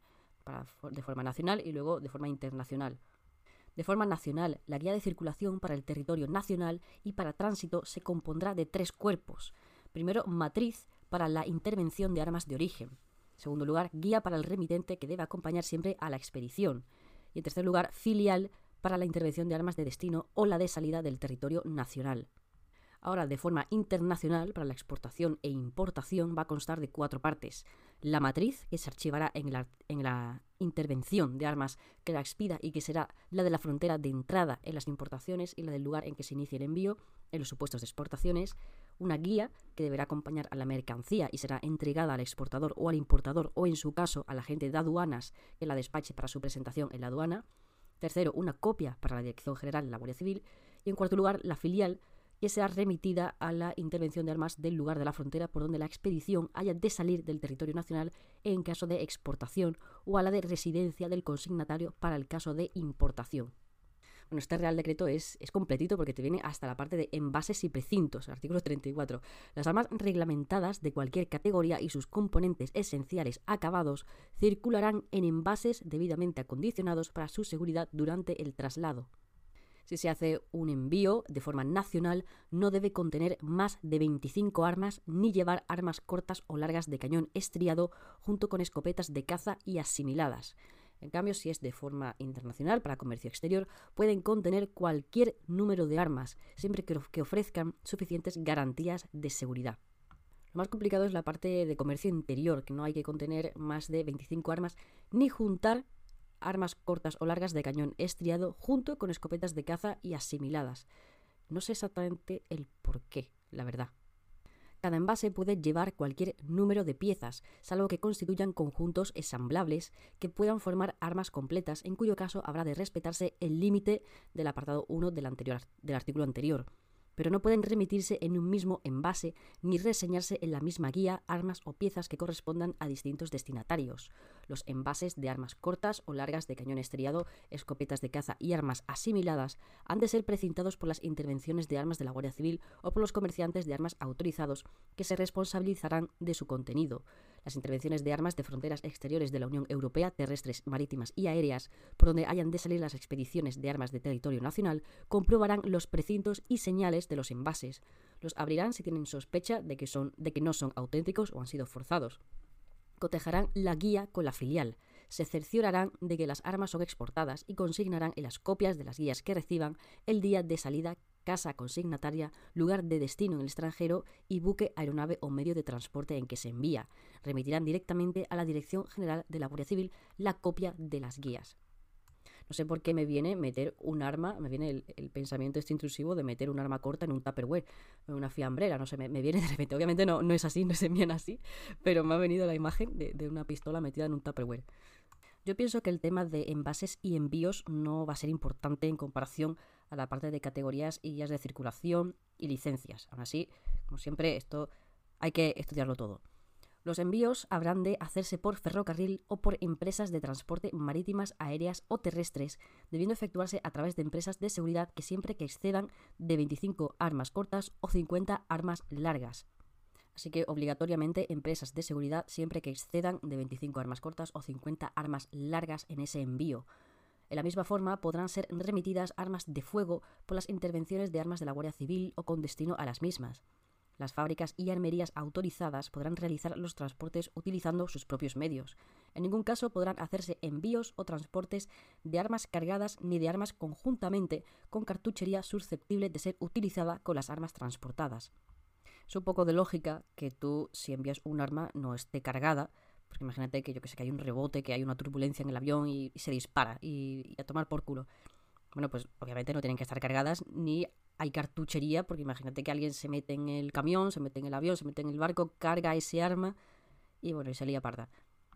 de forma nacional y luego de forma internacional. De forma nacional, la guía de circulación para el territorio nacional y para tránsito se compondrá de tres cuerpos. Primero, matriz para la intervención de armas de origen. En segundo lugar, guía para el remitente que debe acompañar siempre a la expedición. Y en tercer lugar, filial para la intervención de armas de destino o la de salida del territorio nacional. Ahora, de forma internacional, para la exportación e importación va a constar de 4 partes. La matriz, que se archivará en la intervención de armas que la expida y que será la de la frontera de entrada en las importaciones y la del lugar en que se inicie el envío en los supuestos de exportaciones. Una guía que deberá acompañar a la mercancía y será entregada al exportador o al importador o, en su caso, al agente de aduanas que la despache para su presentación en la aduana. Tercero, una copia para la Dirección General de la Guardia Civil. Y en cuarto lugar, la filial, que sea remitida a la intervención de armas del lugar de la frontera por donde la expedición haya de salir del territorio nacional en caso de exportación o a la de residencia del consignatario para el caso de importación. Bueno, este Real Decreto es completito porque te viene hasta la parte de envases y precintos, artículo 34. Las armas reglamentadas de cualquier categoría y sus componentes esenciales acabados circularán en envases debidamente acondicionados para su seguridad durante el traslado. Si se hace un envío de forma nacional, no debe contener más de 25 armas ni llevar armas cortas o largas de cañón estriado junto con escopetas de caza y asimiladas. En cambio, si es de forma internacional para comercio exterior, pueden contener cualquier número de armas, siempre que ofrezcan suficientes garantías de seguridad. Lo más complicado es la parte de comercio interior, que no hay que contener más de 25 armas ni juntar armas cortas o largas de cañón estriado junto con escopetas de caza y asimiladas. No sé exactamente el por qué, la verdad. Cada envase puede llevar cualquier número de piezas, salvo que constituyan conjuntos ensamblables que puedan formar armas completas, en cuyo caso habrá de respetarse el límite del apartado 1 del artículo anterior. Pero no pueden remitirse en un mismo envase ni reseñarse en la misma guía armas o piezas que correspondan a distintos destinatarios. Los envases de armas cortas o largas de cañón estriado, escopetas de caza y armas asimiladas han de ser precintados por las intervenciones de armas de la Guardia Civil o por los comerciantes de armas autorizados, que se responsabilizarán de su contenido. Las intervenciones de armas de fronteras exteriores de la Unión Europea, terrestres, marítimas y aéreas, por donde hayan de salir las expediciones de armas de territorio nacional, comprobarán los precintos y señales de los envases. Los abrirán si tienen sospecha de que no son auténticos o han sido forzados. Cotejarán la guía con la filial. Se cerciorarán de que las armas son exportadas y consignarán en las copias de las guías que reciban el día de salida, casa consignataria, lugar de destino en el extranjero y buque, aeronave o medio de transporte en que se envía. Remitirán directamente a la Dirección General de la Guardia Civil la copia de las guías. No sé por qué me viene meter un arma, me viene el pensamiento este intrusivo de meter un arma corta en un Tupperware, en una fiambrera, no sé, me viene de repente. Obviamente no es así, no se envían así, pero me ha venido la imagen de una pistola metida en un Tupperware. Yo pienso que el tema de envases y envíos no va a ser importante en comparación a la parte de categorías y guías de circulación y licencias. Aún así, como siempre, esto hay que estudiarlo todo. Los envíos habrán de hacerse por ferrocarril o por empresas de transporte marítimas, aéreas o terrestres, debiendo efectuarse a través de empresas de seguridad que siempre que excedan de 25 armas cortas o 50 armas largas. Así que obligatoriamente empresas de seguridad siempre que excedan de 25 armas cortas o 50 armas largas en ese envío. De la misma forma, podrán ser remitidas armas de fuego por las intervenciones de armas de la Guardia Civil o con destino a las mismas. Las fábricas y armerías autorizadas podrán realizar los transportes utilizando sus propios medios. En ningún caso podrán hacerse envíos o transportes de armas cargadas ni de armas conjuntamente con cartuchería susceptible de ser utilizada con las armas transportadas. Es un poco de lógica que tú, si envías un arma, no esté cargada, porque imagínate que que hay un rebote, que hay una turbulencia en el avión y se dispara y a tomar por culo. Bueno, pues obviamente no tienen que estar cargadas ni hay cartuchería, porque imagínate que alguien se mete en el camión, se mete en el avión, se mete en el barco, carga ese arma y bueno, y se lía parda.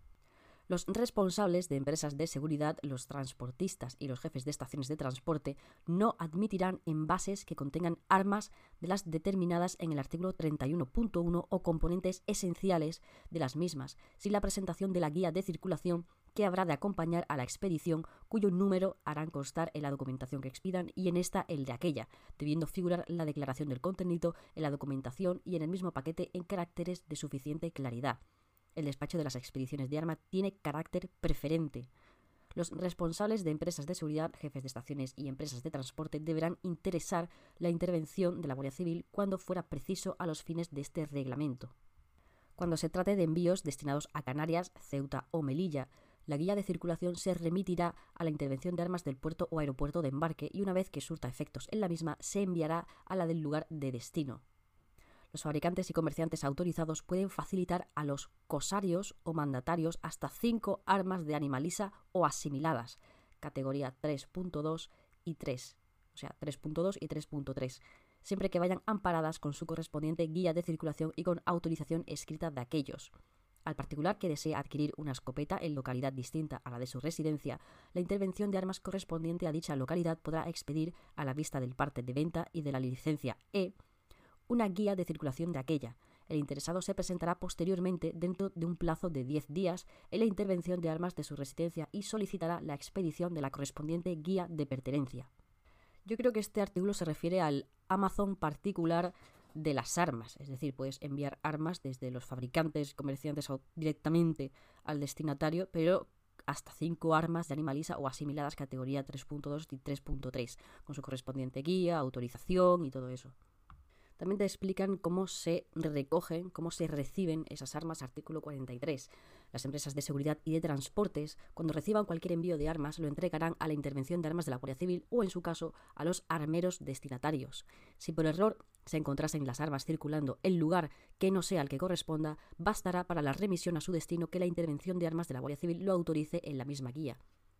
Los responsables de empresas de seguridad, los transportistas y los jefes de estaciones de transporte no admitirán envases que contengan armas de las determinadas en el artículo 31.1 o componentes esenciales de las mismas, sin la presentación de la guía de circulación que habrá de acompañar a la expedición, cuyo número harán constar en la documentación que expidan y en esta el de aquella, debiendo figurar la declaración del contenido en la documentación y en el mismo paquete en caracteres de suficiente claridad. El despacho de las expediciones de arma tiene carácter preferente. Los responsables de empresas de seguridad, jefes de estaciones y empresas de transporte deberán interesar la intervención de la Guardia Civil cuando fuera preciso a los fines de este reglamento. Cuando se trate de envíos destinados a Canarias, Ceuta o Melilla, la guía de circulación se remitirá a la intervención de armas del puerto o aeropuerto de embarque y una vez que surta efectos en la misma, se enviará a la del lugar de destino. Los fabricantes y comerciantes autorizados pueden facilitar a los cosarios o mandatarios hasta 5 armas de animalisa o asimiladas, categoría 3.2 y 3, o sea, 3.2 y 3.3, siempre que vayan amparadas con su correspondiente guía de circulación y con autorización escrita de aquellos. Al particular que desee adquirir una escopeta en localidad distinta a la de su residencia, la intervención de armas correspondiente a dicha localidad podrá expedir, a la vista del parte de venta y de la licencia E, una guía de circulación de aquella. El interesado se presentará posteriormente dentro de un plazo de 10 días en la intervención de armas de su residencia y solicitará la expedición de la correspondiente guía de pertenencia. Yo creo que este artículo se refiere al Amazon particular de las armas, es decir, puedes enviar armas desde los fabricantes y comerciantes directamente al destinatario, pero hasta 5 armas de animalisa o asimiladas categoría 3.2 y 3.3, con su correspondiente guía, autorización y todo eso. También te explican cómo se recogen, cómo se reciben esas armas, artículo 43. Las empresas de seguridad y de transportes, cuando reciban cualquier envío de armas, lo entregarán a la intervención de armas de la Guardia Civil o, en su caso, a los armeros destinatarios. Si por error se encontrasen las armas circulando en lugar que no sea el que corresponda, bastará para la remisión a su destino que la intervención de armas de la Guardia Civil lo autorice en la misma guía.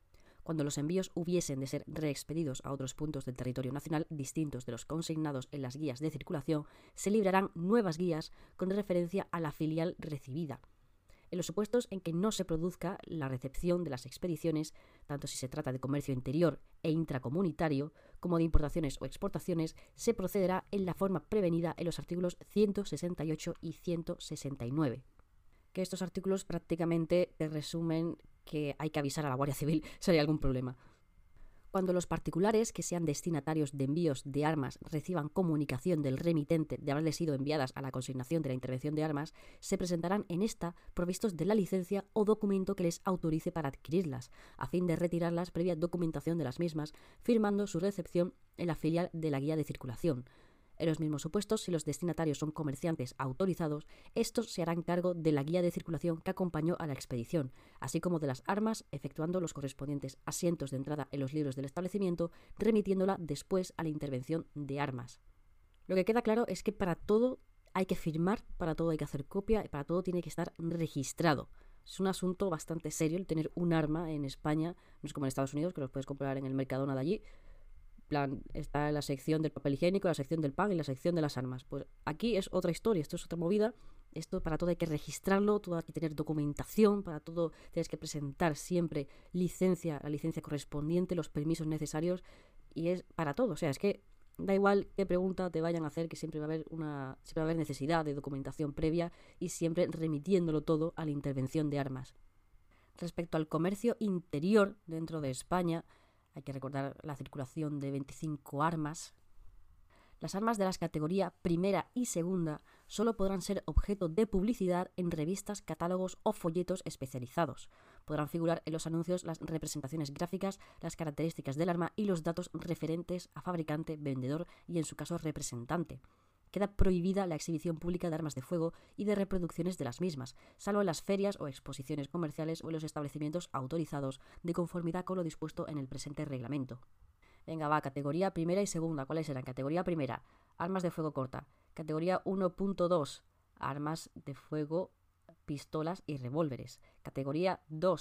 Cuando los envíos hubiesen de ser reexpedidos a otros puntos del territorio nacional distintos de los consignados en las guías de circulación, se librarán nuevas guías con referencia a la filial recibida. En los supuestos en que no se produzca la recepción de las expediciones, tanto si se trata de comercio interior e intracomunitario, como de importaciones o exportaciones, se procederá en la forma prevenida en los artículos 168 y 169. Que estos artículos prácticamente te resumen que hay que avisar a la Guardia Civil si hay algún problema. Cuando los particulares que sean destinatarios de envíos de armas reciban comunicación del remitente de haberles sido enviadas a la consignación de la intervención de armas, se presentarán en esta provistos de la licencia o documento que les autorice para adquirirlas, a fin de retirarlas previa documentación de las mismas, firmando su recepción en la filial de la guía de circulación. En los mismos supuestos, si los destinatarios son comerciantes autorizados, estos se harán cargo de la guía de circulación que acompañó a la expedición, así como de las armas, efectuando los correspondientes asientos de entrada en los libros del establecimiento, remitiéndola después a la intervención de armas. Lo que queda claro es que para todo hay que firmar, para todo hay que hacer copia, y para todo tiene que estar registrado. Es un asunto bastante serio el tener un arma en España, no es como en Estados Unidos, que los puedes comprar en el Mercadona de allí. Está en la sección del papel higiénico, la sección del pan y la sección de las armas. Pues aquí es otra historia, esto es otra movida. Esto para todo hay que registrarlo, todo hay que tener documentación, para todo tienes que presentar siempre la licencia correspondiente, los permisos necesarios, y es para todo. O sea, es que da igual qué pregunta te vayan a hacer, que siempre va a haber necesidad de documentación previa y siempre remitiéndolo todo a la intervención de armas. Respecto al comercio interior dentro de España, hay que recordar la circulación de 25 armas. Las armas de las categorías primera y segunda solo podrán ser objeto de publicidad en revistas, catálogos o folletos especializados. Podrán figurar en los anuncios las representaciones gráficas, las características del arma y los datos referentes a fabricante, vendedor y, en su caso, representante. Queda prohibida la exhibición pública de armas de fuego y de reproducciones de las mismas, salvo en las ferias o exposiciones comerciales o en los establecimientos autorizados, de conformidad con lo dispuesto en el presente reglamento. Venga, va, categoría primera y segunda. ¿Cuáles serán? Categoría primera, armas de fuego corta. Categoría 1.2, armas de fuego, pistolas y revólveres. Categoría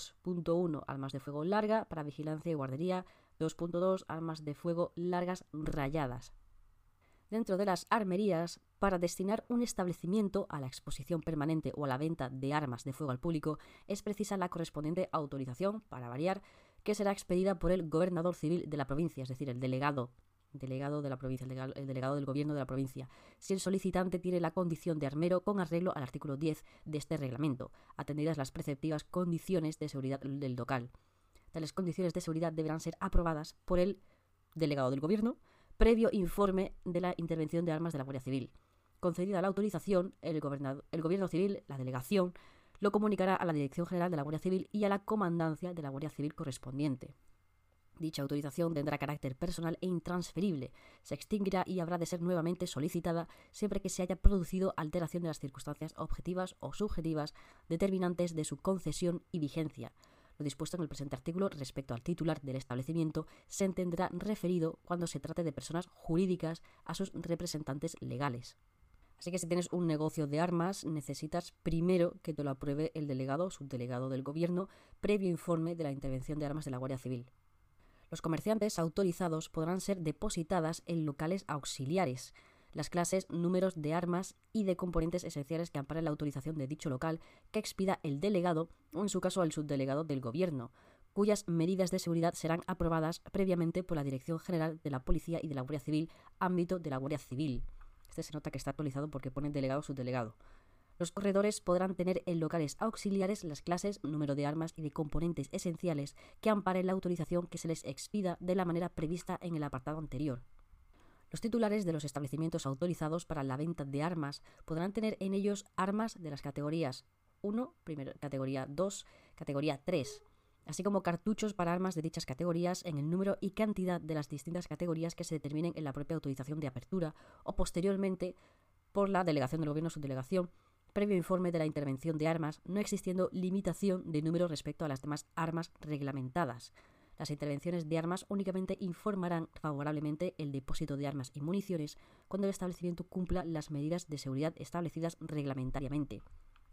2.1, armas de fuego larga para vigilancia y guardería. 2.2, armas de fuego largas rayadas. Dentro de las armerías, para destinar un establecimiento a la exposición permanente o a la venta de armas de fuego al público, es precisa la correspondiente autorización, para variar, que será expedida por el gobernador civil de la provincia, es decir, el delegado de la provincia, el delegado del gobierno de la provincia, si el solicitante tiene la condición de armero con arreglo al artículo 10 de este reglamento, atendidas las preceptivas condiciones de seguridad del local. Tales condiciones de seguridad deberán ser aprobadas por el delegado del gobierno, previo informe de la intervención de armas de la Guardia Civil. Concedida la autorización, el Gobierno Civil, la delegación, lo comunicará a la Dirección General de la Guardia Civil y a la Comandancia de la Guardia Civil correspondiente. Dicha autorización tendrá carácter personal e intransferible, se extinguirá y habrá de ser nuevamente solicitada siempre que se haya producido alteración de las circunstancias objetivas o subjetivas determinantes de su concesión y vigencia. Lo dispuesto en el presente artículo respecto al titular del establecimiento se entenderá referido cuando se trate de personas jurídicas a sus representantes legales. Así que si tienes un negocio de armas, necesitas primero que te lo apruebe el delegado o subdelegado del gobierno, previo informe de la intervención de armas de la Guardia Civil. Los comerciantes autorizados podrán ser depositadas en locales auxiliares. Las clases, números de armas y de componentes esenciales que amparen la autorización de dicho local que expida el delegado o, en su caso, el subdelegado del gobierno, cuyas medidas de seguridad serán aprobadas previamente por la Dirección General de la Policía y de la Guardia Civil, ámbito de la Guardia Civil. Este se nota que está actualizado porque pone delegado o subdelegado. Los corredores podrán tener en locales auxiliares las clases, número de armas y de componentes esenciales que amparen la autorización que se les expida de la manera prevista en el apartado anterior. Los titulares de los establecimientos autorizados para la venta de armas podrán tener en ellos armas de las categorías 1, categoría 2, categoría 3, así como cartuchos para armas de dichas categorías en el número y cantidad de las distintas categorías que se determinen en la propia autorización de apertura o posteriormente por la delegación del gobierno o subdelegación, previo informe de la intervención de armas, no existiendo limitación de número respecto a las demás armas reglamentadas. Las intervenciones de armas únicamente informarán favorablemente el depósito de armas y municiones cuando el establecimiento cumpla las medidas de seguridad establecidas reglamentariamente.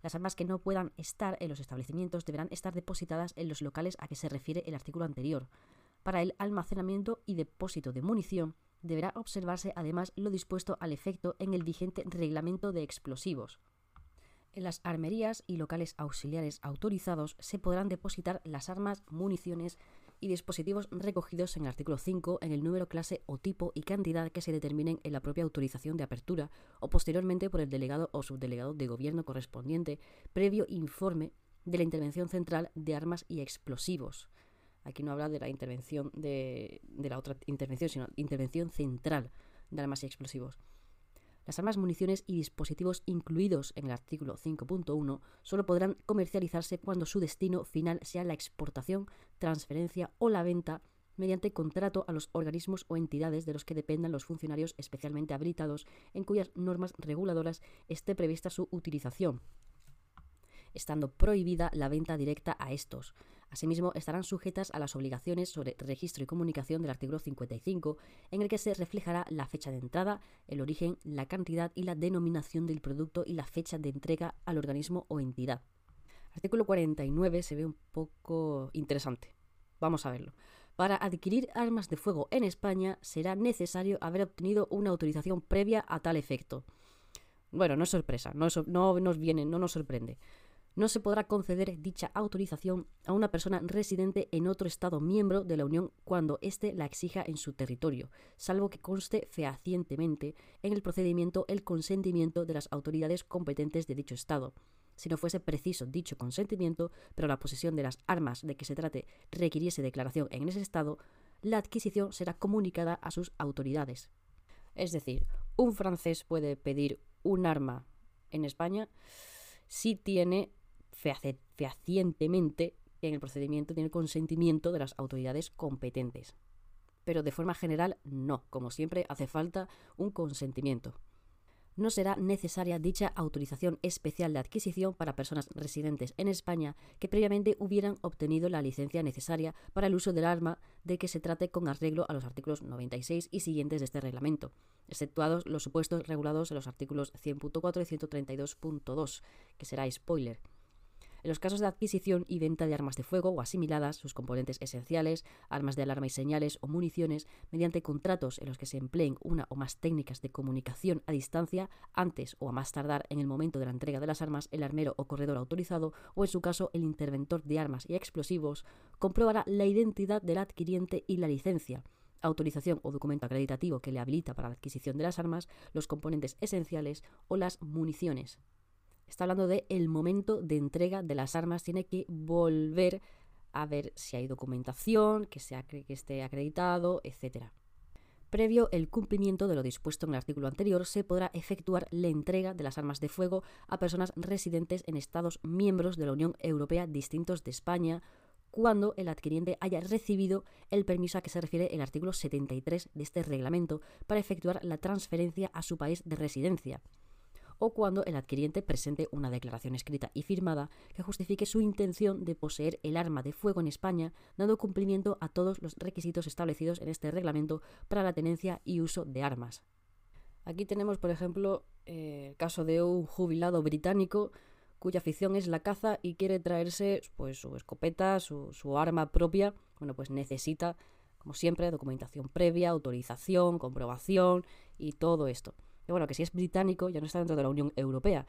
Las armas que no puedan estar en los establecimientos deberán estar depositadas en los locales a que se refiere el artículo anterior. Para el almacenamiento y depósito de munición, deberá observarse además lo dispuesto al efecto en el vigente reglamento de explosivos. En las armerías y locales auxiliares autorizados se podrán depositar las armas, municiones y dispositivos recogidos en el artículo 5 en el número, clase o tipo y cantidad que se determinen en la propia autorización de apertura o posteriormente por el delegado o subdelegado de gobierno correspondiente, previo informe de la Intervención Central de Armas y Explosivos. Aquí no habla de la intervención de la otra intervención, sino intervención central de armas y explosivos. Las armas, municiones y dispositivos incluidos en el artículo 5.1 solo podrán comercializarse cuando su destino final sea la exportación, transferencia o la venta mediante contrato a los organismos o entidades de los que dependan los funcionarios especialmente habilitados en cuyas normas reguladoras esté prevista su utilización, estando prohibida la venta directa a estos. Asimismo, estarán sujetas a las obligaciones sobre registro y comunicación del artículo 55, en el que se reflejará la fecha de entrada, el origen, la cantidad y la denominación del producto y la fecha de entrega al organismo o entidad. Artículo 49 se ve un poco interesante. Vamos a verlo. Para adquirir armas de fuego en España será necesario haber obtenido una autorización previa a tal efecto. Bueno, no es sorpresa, no nos sorprende. No se podrá conceder dicha autorización a una persona residente en otro Estado miembro de la Unión cuando éste la exija en su territorio, salvo que conste fehacientemente en el procedimiento el consentimiento de las autoridades competentes de dicho Estado. Si no fuese preciso dicho consentimiento, pero la posesión de las armas de que se trate requiriese declaración en ese Estado, la adquisición será comunicada a sus autoridades. Es decir, un francés puede pedir un arma en España si tiene fehacientemente en el procedimiento tiene el consentimiento de las autoridades competentes. Pero de forma general no, como siempre hace falta un consentimiento. No será necesaria dicha autorización especial de adquisición para personas residentes en España que previamente hubieran obtenido la licencia necesaria para el uso del arma de que se trate con arreglo a los artículos 96 y siguientes de este reglamento, exceptuados los supuestos regulados en los artículos 100.4 y 132.2, que será spoiler. En los casos de adquisición y venta de armas de fuego o asimiladas, sus componentes esenciales, armas de alarma y señales o municiones, mediante contratos en los que se empleen una o más técnicas de comunicación a distancia, antes o a más tardar en el momento de la entrega de las armas, el armero o corredor autorizado, o en su caso el interventor de armas y explosivos, comprobará la identidad del adquiriente y la licencia, autorización o documento acreditativo que le habilita para la adquisición de las armas, los componentes esenciales o las municiones. Está hablando de el momento de entrega de las armas. Tiene que volver a ver si hay documentación, que esté acreditado, etc. Previo el cumplimiento de lo dispuesto en el artículo anterior, se podrá efectuar la entrega de las armas de fuego a personas residentes en Estados miembros de la Unión Europea distintos de España, cuando el adquiriente haya recibido el permiso a que se refiere el artículo 73 de este reglamento para efectuar la transferencia a su país de residencia, o cuando el adquiriente presente una declaración escrita y firmada que justifique su intención de poseer el arma de fuego en España, dando cumplimiento a todos los requisitos establecidos en este reglamento para la tenencia y uso de armas. Aquí tenemos, por ejemplo, el caso de un jubilado británico cuya afición es la caza y quiere traerse pues, su escopeta, su arma propia. Bueno, pues necesita, como siempre, documentación previa, autorización, comprobación y todo esto. Y bueno, que si es británico ya no está dentro de la Unión Europea.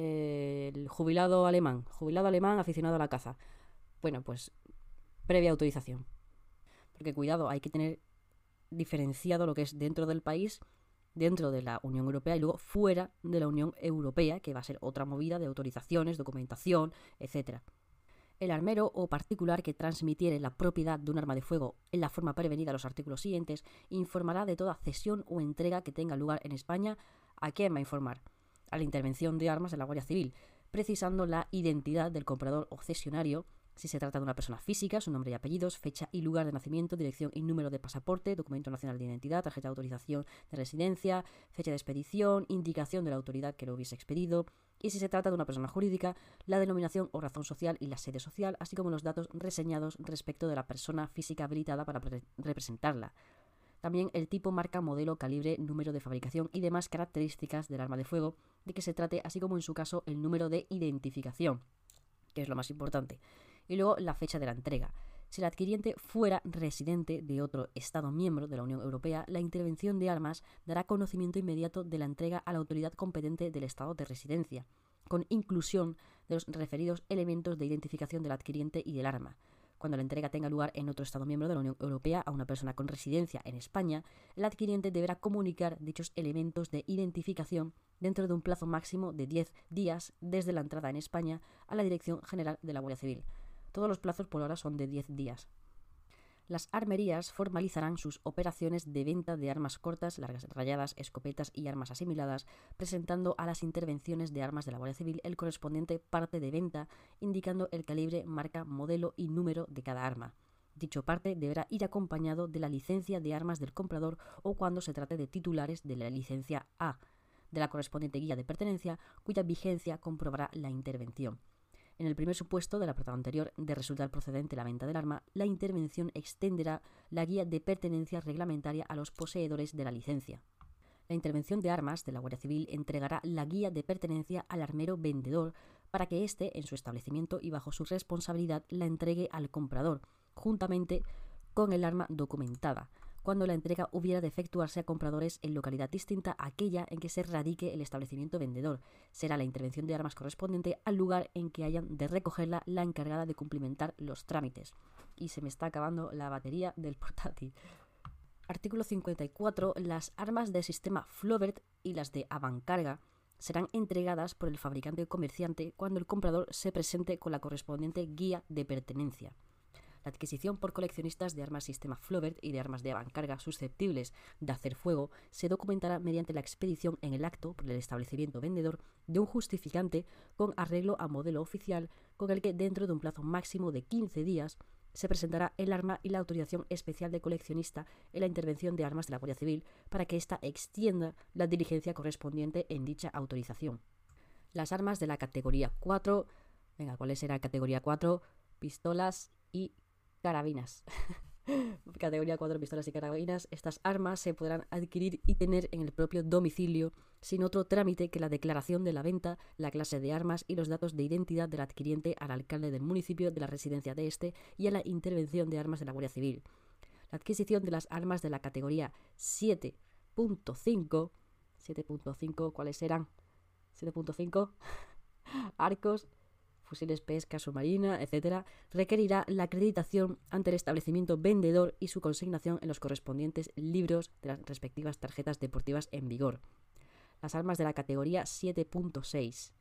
El jubilado alemán aficionado a la caza. Bueno, pues previa autorización. Porque cuidado, hay que tener diferenciado lo que es dentro del país, dentro de la Unión Europea y luego fuera de la Unión Europea, que va a ser otra movida de autorizaciones, documentación, etc. El armero o particular que transmitiere la propiedad de un arma de fuego en la forma prevenida a los artículos siguientes informará de toda cesión o entrega que tenga lugar en España. ¿A quién va a informar? A la intervención de armas de la Guardia Civil, precisando la identidad del comprador o cesionario, si se trata de una persona física, su nombre y apellidos, fecha y lugar de nacimiento, dirección y número de pasaporte, documento nacional de identidad, tarjeta de autorización de residencia, fecha de expedición, indicación de la autoridad que lo hubiese expedido, y si se trata de una persona jurídica, la denominación o razón social y la sede social, así como los datos reseñados respecto de la persona física habilitada para representarla. También el tipo, marca, modelo, calibre, número de fabricación y demás características del arma de fuego de que se trate, así como en su caso el número de identificación, que es lo más importante. Y luego la fecha de la entrega. Si el adquiriente fuera residente de otro Estado miembro de la Unión Europea, la intervención de armas dará conocimiento inmediato de la entrega a la autoridad competente del Estado de residencia, con inclusión de los referidos elementos de identificación del adquiriente y del arma. Cuando la entrega tenga lugar en otro Estado miembro de la Unión Europea a una persona con residencia en España, el adquiriente deberá comunicar dichos elementos de identificación dentro de un plazo máximo de 10 días desde la entrada en España a la Dirección General de la Guardia Civil. Todos los plazos por ahora son de 10 días. Las armerías formalizarán sus operaciones de venta de armas cortas, largas rayadas, escopetas y armas asimiladas, presentando a las intervenciones de armas de la Guardia Civil el correspondiente parte de venta, indicando el calibre, marca, modelo y número de cada arma. Dicho parte deberá ir acompañado de la licencia de armas del comprador o, cuando se trate de titulares, de la licencia A, de la correspondiente guía de pertenencia, cuya vigencia comprobará la intervención. En el primer supuesto del apartado anterior de resultar procedente la venta del arma, la intervención extenderá la guía de pertenencia reglamentaria a los poseedores de la licencia. La intervención de armas de la Guardia Civil entregará la guía de pertenencia al armero vendedor para que éste, en su establecimiento y bajo su responsabilidad, la entregue al comprador, juntamente con el arma documentada, cuando la entrega hubiera de efectuarse a compradores en localidad distinta a aquella en que se radique el establecimiento vendedor. Será la intervención de armas correspondiente al lugar en que hayan de recogerla la encargada de cumplimentar los trámites. Y se me está acabando la batería del portátil. Artículo 54. Las armas del sistema Flaubert y las de Avancarga serán entregadas por el fabricante o comerciante cuando el comprador se presente con la correspondiente guía de pertenencia. La adquisición por coleccionistas de armas sistema Flaubert y de armas de avancarga susceptibles de hacer fuego se documentará mediante la expedición en el acto por el establecimiento vendedor de un justificante con arreglo a modelo oficial, con el que dentro de un plazo máximo de 15 días se presentará el arma y la autorización especial de coleccionista en la intervención de armas de la Guardia Civil para que ésta extienda la diligencia correspondiente en dicha autorización. Las armas de la categoría 4, ¿cuáles eran categoría 4? Pistolas y carabinas. Categoría 4, pistolas y carabinas. Estas armas se podrán adquirir y tener en el propio domicilio sin otro trámite que la declaración de la venta, la clase de armas y los datos de identidad del adquiriente al alcalde del municipio de la residencia de este y a la intervención de armas de la Guardia Civil. La adquisición de las armas de la categoría 7.5, ¿cuáles serán? 7.5 arcos, fusiles pesca submarina, etc., requerirá la acreditación ante el establecimiento vendedor y su consignación en los correspondientes libros de las respectivas tarjetas deportivas en vigor. Las armas de la categoría 7.6.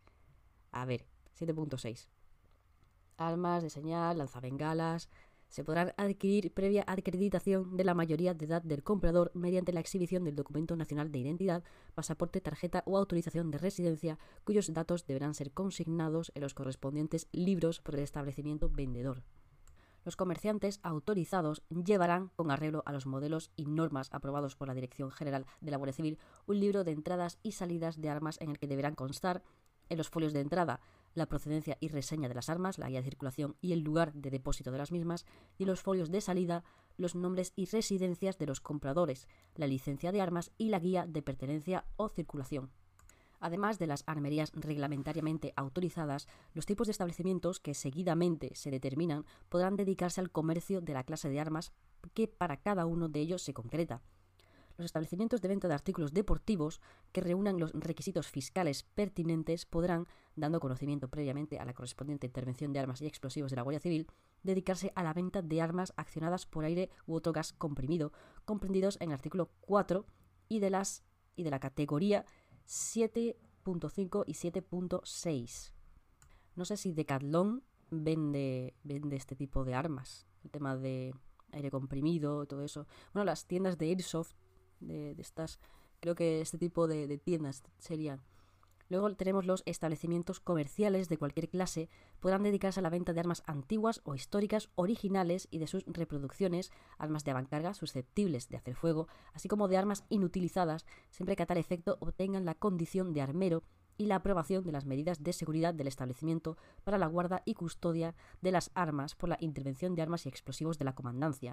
7.6. Armas de señal, lanzabengalas, se podrán adquirir previa acreditación de la mayoría de edad del comprador mediante la exhibición del documento nacional de identidad, pasaporte, tarjeta o autorización de residencia, cuyos datos deberán ser consignados en los correspondientes libros por el establecimiento vendedor. Los comerciantes autorizados llevarán, con arreglo a los modelos y normas aprobados por la Dirección General de la Guardia Civil, un libro de entradas y salidas de armas en el que deberán constar, en los folios de entrada, la procedencia y reseña de las armas, la guía de circulación y el lugar de depósito de las mismas, y en los folios de salida, los nombres y residencias de los compradores, la licencia de armas y la guía de pertenencia o circulación. Además de las armerías reglamentariamente autorizadas, los tipos de establecimientos que seguidamente se determinan podrán dedicarse al comercio de la clase de armas que para cada uno de ellos se concreta. Los establecimientos de venta de artículos deportivos que reúnan los requisitos fiscales pertinentes podrán, dando conocimiento previamente a la correspondiente intervención de armas y explosivos de la Guardia Civil, dedicarse a la venta de armas accionadas por aire u otro gas comprimido, comprendidos en el artículo 4 y de la categoría 7.5 y 7.6. No sé si Decathlon vende este tipo de armas, el tema de aire comprimido, todo eso. Bueno, las tiendas de Airsoft, de estas, creo que este tipo de tiendas serían. Luego tenemos los establecimientos comerciales de cualquier clase, podrán dedicarse a la venta de armas antiguas o históricas originales y de sus reproducciones, armas de avancarga susceptibles de hacer fuego, así como de armas inutilizadas, siempre que a tal efecto obtengan la condición de armero y la aprobación de las medidas de seguridad del establecimiento para la guarda y custodia de las armas por la intervención de armas y explosivos de la comandancia.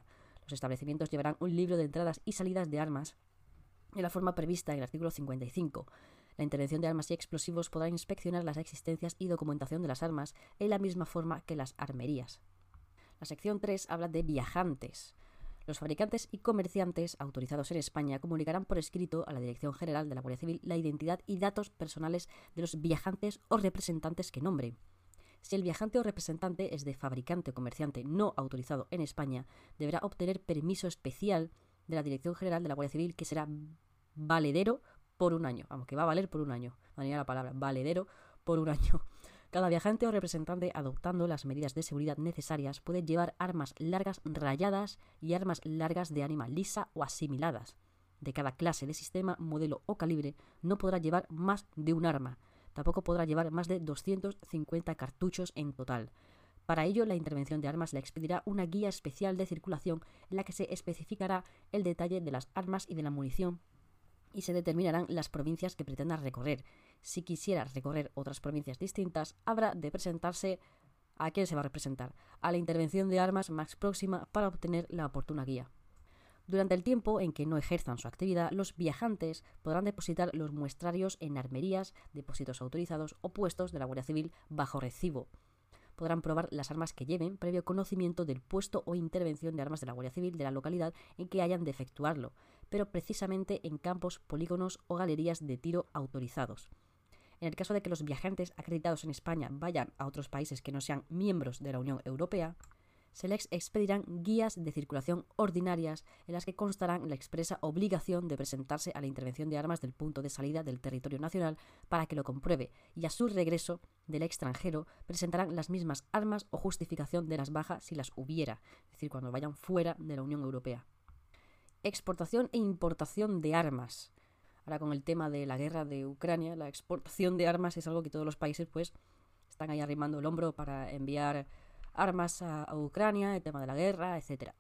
Los establecimientos llevarán un libro de entradas y salidas de armas en la forma prevista en el artículo 55. La intervención de armas y explosivos podrá inspeccionar las existencias y documentación de las armas en la misma forma que las armerías. La sección 3 habla de viajantes. Los fabricantes y comerciantes autorizados en España comunicarán por escrito a la Dirección General de la Guardia Civil la identidad y datos personales de los viajantes o representantes que nombren. Si el viajante o representante es de fabricante o comerciante no autorizado en España, deberá obtener permiso especial de la Dirección General de la Guardia Civil, que será valedero por un año. Vamos, que va a valer por un año. Manera la palabra, valedero por un año. Cada viajante o representante, adoptando las medidas de seguridad necesarias, puede llevar armas largas rayadas y armas largas de ánima lisa o asimiladas. De cada clase de sistema, modelo o calibre, no podrá llevar más de un arma. Tampoco podrá llevar más de 250 cartuchos en total. Para ello, la intervención de armas le expedirá una guía especial de circulación en la que se especificará el detalle de las armas y de la munición y se determinarán las provincias que pretenda recorrer. Si quisiera recorrer otras provincias distintas, habrá de presentarse. ¿A quién se va a representar? A la intervención de armas más próxima para obtener la oportuna guía. Durante el tiempo en que no ejerzan su actividad, los viajantes podrán depositar los muestrarios en armerías, depósitos autorizados o puestos de la Guardia Civil bajo recibo. Podrán probar las armas que lleven, previo conocimiento del puesto o intervención de armas de la Guardia Civil de la localidad en que hayan de efectuarlo, pero precisamente en campos, polígonos o galerías de tiro autorizados. En el caso de que los viajantes acreditados en España vayan a otros países que no sean miembros de la Unión Europea, se les expedirán guías de circulación ordinarias en las que constarán la expresa obligación de presentarse a la intervención de armas del punto de salida del territorio nacional para que lo compruebe, y a su regreso del extranjero presentarán las mismas armas o justificación de las bajas si las hubiera, es decir, cuando vayan fuera de la Unión Europea. Exportación e importación de armas. Ahora, con el tema de la guerra de Ucrania, la exportación de armas es algo que todos los países pues están ahí arrimando el hombro para enviar armas a Ucrania, el tema de la guerra, etc.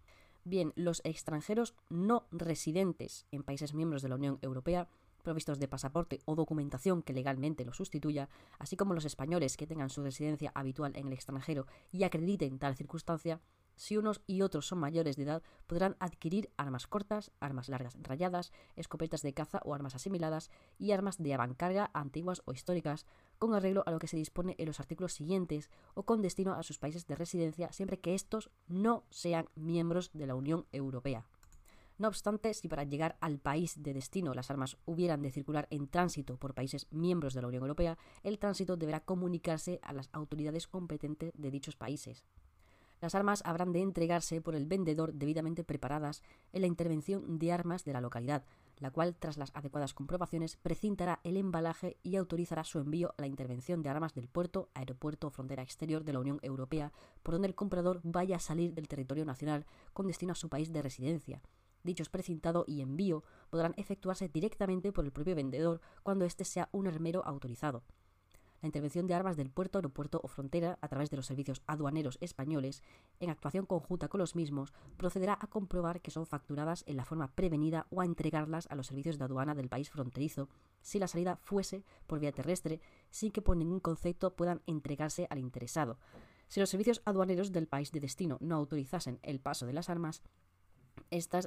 Bien, los extranjeros no residentes en países miembros de la Unión Europea, provistos de pasaporte o documentación que legalmente lo sustituya, así como los españoles que tengan su residencia habitual en el extranjero y acrediten tal circunstancia, si unos y otros son mayores de edad, podrán adquirir armas cortas, armas largas rayadas, escopetas de caza o armas asimiladas y armas de avancarga antiguas o históricas, con arreglo a lo que se dispone en los artículos siguientes o con destino a sus países de residencia, siempre que estos no sean miembros de la Unión Europea. No obstante, si para llegar al país de destino las armas hubieran de circular en tránsito por países miembros de la Unión Europea, el tránsito deberá comunicarse a las autoridades competentes de dichos países. Las armas habrán de entregarse por el vendedor debidamente preparadas en la intervención de armas de la localidad, la cual, tras las adecuadas comprobaciones, precintará el embalaje y autorizará su envío a la intervención de armas del puerto, aeropuerto o frontera exterior de la Unión Europea, por donde el comprador vaya a salir del territorio nacional con destino a su país de residencia. Dichos precintado y envío podrán efectuarse directamente por el propio vendedor cuando éste sea un armero autorizado. La intervención de armas del puerto, aeropuerto o frontera a través de los servicios aduaneros españoles, en actuación conjunta con los mismos, procederá a comprobar que son facturadas en la forma prevenida o a entregarlas a los servicios de aduana del país fronterizo, si la salida fuese por vía terrestre, sin que por ningún concepto puedan entregarse al interesado. Si los servicios aduaneros del país de destino no autorizasen el paso de las armas, estas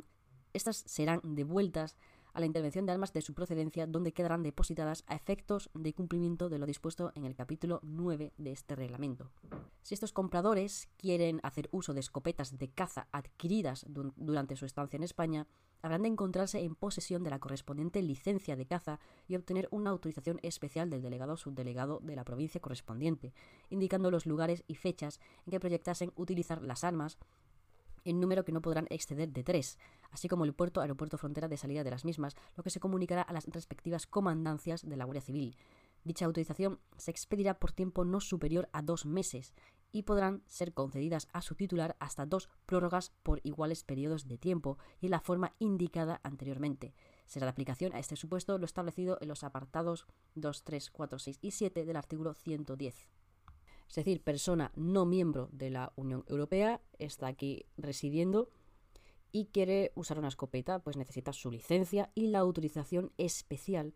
serán devueltas a la intervención de armas de su procedencia, donde quedarán depositadas a efectos de cumplimiento de lo dispuesto en el capítulo 9 de este reglamento. Si estos compradores quieren hacer uso de escopetas de caza adquiridas durante su estancia en España, habrán de encontrarse en posesión de la correspondiente licencia de caza y obtener una autorización especial del delegado o subdelegado de la provincia correspondiente, indicando los lugares y fechas en que proyectasen utilizar las armas, en número que no podrán exceder de 3, así como el puerto, aeropuerto, frontera de salida de las mismas, lo que se comunicará a las respectivas comandancias de la Guardia Civil. Dicha autorización se expedirá por tiempo no superior a 2 meses y podrán ser concedidas a su titular hasta 2 prórrogas por iguales periodos de tiempo y en la forma indicada anteriormente. Será de aplicación a este supuesto lo establecido en los apartados 2, 3, 4, 6 y 7 del artículo 110. Es decir, persona no miembro de la Unión Europea está aquí residiendo y quiere usar una escopeta, pues necesita su licencia y la autorización especial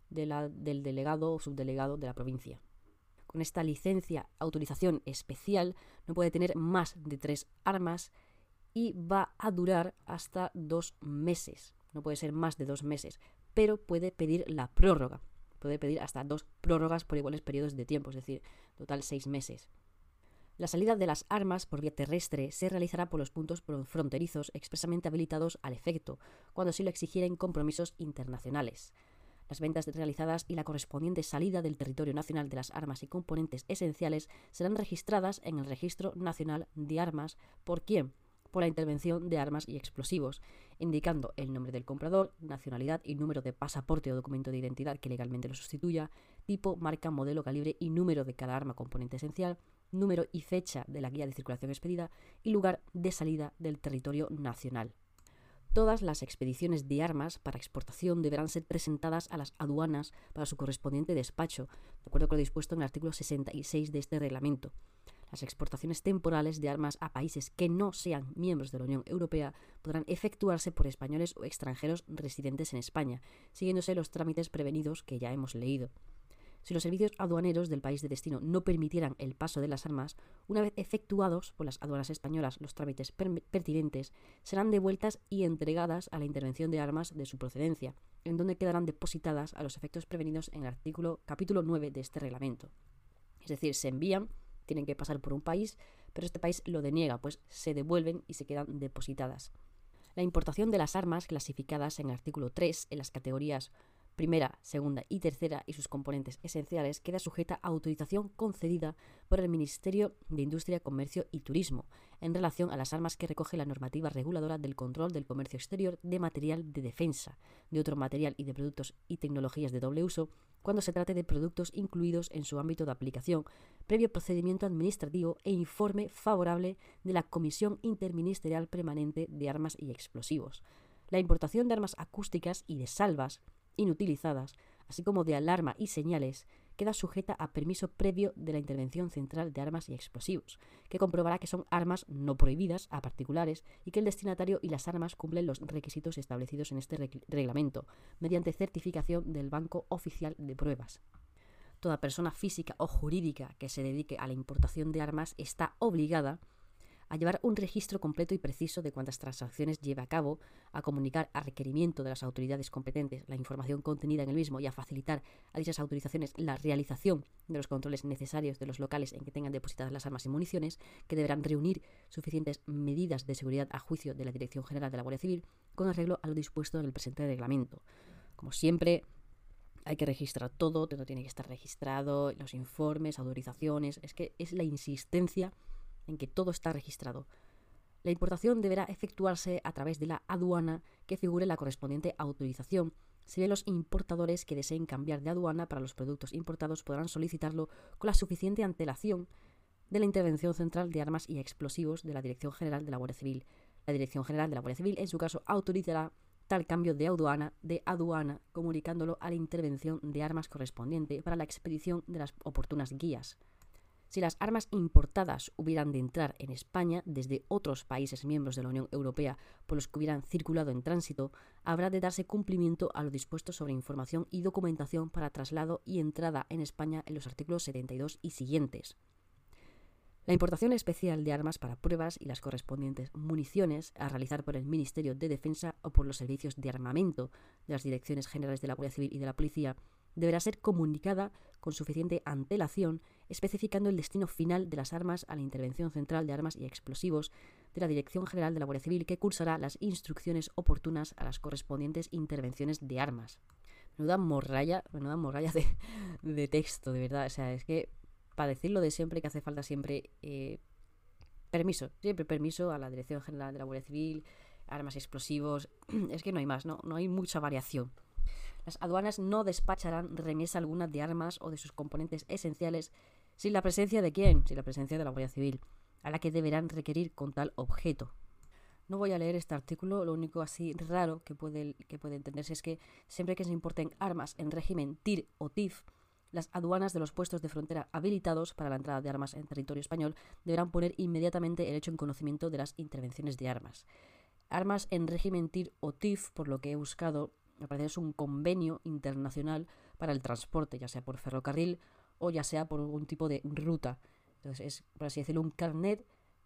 del delegado o subdelegado de la provincia. Con esta licencia, autorización especial, no puede tener más de 3 armas y va a durar hasta 2 meses. No puede ser más de 2 meses, pero puede pedir la prórroga. Puede pedir hasta 2 prórrogas por iguales periodos de tiempo, es decir, total 6 meses. La salida de las armas por vía terrestre se realizará por los puntos fronterizos expresamente habilitados al efecto, cuando así lo exigieren compromisos internacionales. Las ventas realizadas y la correspondiente salida del territorio nacional de las armas y componentes esenciales serán registradas en el Registro Nacional de Armas. ¿Por quién? Por la intervención de armas y explosivos, indicando el nombre del comprador, nacionalidad y número de pasaporte o documento de identidad que legalmente lo sustituya, tipo, marca, modelo, calibre y número de cada arma componente esencial, número y fecha de la guía de circulación expedida y lugar de salida del territorio nacional. Todas las expediciones de armas para exportación deberán ser presentadas a las aduanas para su correspondiente despacho, de acuerdo con lo dispuesto en el artículo 66 de este reglamento. Las exportaciones temporales de armas a países que no sean miembros de la Unión Europea podrán efectuarse por españoles o extranjeros residentes en España, siguiéndose los trámites prevenidos que ya hemos leído. Si los servicios aduaneros del país de destino no permitieran el paso de las armas, una vez efectuados por las aduanas españolas los trámites pertinentes, serán devueltas y entregadas a la intervención de armas de su procedencia, en donde quedarán depositadas a los efectos prevenidos en el capítulo 9 de este reglamento. Es decir, se envían, tienen que pasar por un país, pero este país lo deniega, pues se devuelven y se quedan depositadas. La importación de las armas clasificadas en el artículo 3 en las categorías primera, segunda y tercera y sus componentes esenciales queda sujeta a autorización concedida por el Ministerio de Industria, Comercio y Turismo en relación a las armas que recoge la normativa reguladora del control del comercio exterior de material de defensa, de otro material y de productos y tecnologías de doble uso cuando se trate de productos incluidos en su ámbito de aplicación, previo procedimiento administrativo e informe favorable de la Comisión Interministerial Permanente de Armas y Explosivos. La importación de armas acústicas y de salvas inutilizadas, así como de alarma y señales, queda sujeta a permiso previo de la Intervención Central de Armas y Explosivos, que comprobará que son armas no prohibidas a particulares y que el destinatario y las armas cumplen los requisitos establecidos en este reglamento, mediante certificación del Banco Oficial de Pruebas. Toda persona física o jurídica que se dedique a la importación de armas está obligada a llevar un registro completo y preciso de cuántas transacciones lleva a cabo, a comunicar a requerimiento de las autoridades competentes la información contenida en el mismo y a facilitar a dichas autorizaciones la realización de los controles necesarios de los locales en que tengan depositadas las armas y municiones, que deberán reunir suficientes medidas de seguridad a juicio de la Dirección General de la Guardia Civil con arreglo a lo dispuesto en el presente reglamento. Como siempre, hay que registrar todo tiene que estar registrado, los informes, autorizaciones, es que es la insistencia en que todo está registrado. La importación deberá efectuarse a través de la aduana que figure la correspondiente autorización. Si bien los importadores que deseen cambiar de aduana para los productos importados podrán solicitarlo con la suficiente antelación de la Intervención Central de Armas y Explosivos de la Dirección General de la Guardia Civil. La Dirección General de la Guardia Civil, en su caso, autorizará tal cambio de aduana, comunicándolo a la Intervención de Armas correspondiente para la expedición de las oportunas guías. Si las armas importadas hubieran de entrar en España desde otros países miembros de la Unión Europea por los que hubieran circulado en tránsito, habrá de darse cumplimiento a lo dispuesto sobre información y documentación para traslado y entrada en España en los artículos 72 y siguientes. La importación especial de armas para pruebas y las correspondientes municiones a realizar por el Ministerio de Defensa o por los servicios de armamento de las Direcciones Generales de la Guardia Civil y de la Policía deberá ser comunicada con suficiente antelación, especificando el destino final de las armas a la Intervención Central de Armas y Explosivos de la Dirección General de la Guardia Civil, que cursará las instrucciones oportunas a las correspondientes intervenciones de armas. Menuda morralla de texto, de verdad. O sea, es que para decirlo de siempre, que hace falta siempre permiso a la Dirección General de la Guardia Civil, armas y explosivos. Es que no hay más, no hay mucha variación. Las aduanas no despacharán remesa alguna de armas o de sus componentes esenciales sin la presencia de ¿quién? Sin la presencia de la Guardia Civil, a la que deberán requerir con tal objeto. No voy a leer este artículo, lo único así raro que puede entenderse es que siempre que se importen armas en régimen TIR o TIF, las aduanas de los puestos de frontera habilitados para la entrada de armas en territorio español deberán poner inmediatamente el hecho en conocimiento de las intervenciones de armas. Armas en régimen TIR o TIF, por lo que he buscado, me parece que es un convenio internacional para el transporte, ya sea por ferrocarril o ya sea por algún tipo de ruta. Entonces es, por así decirlo, un carnet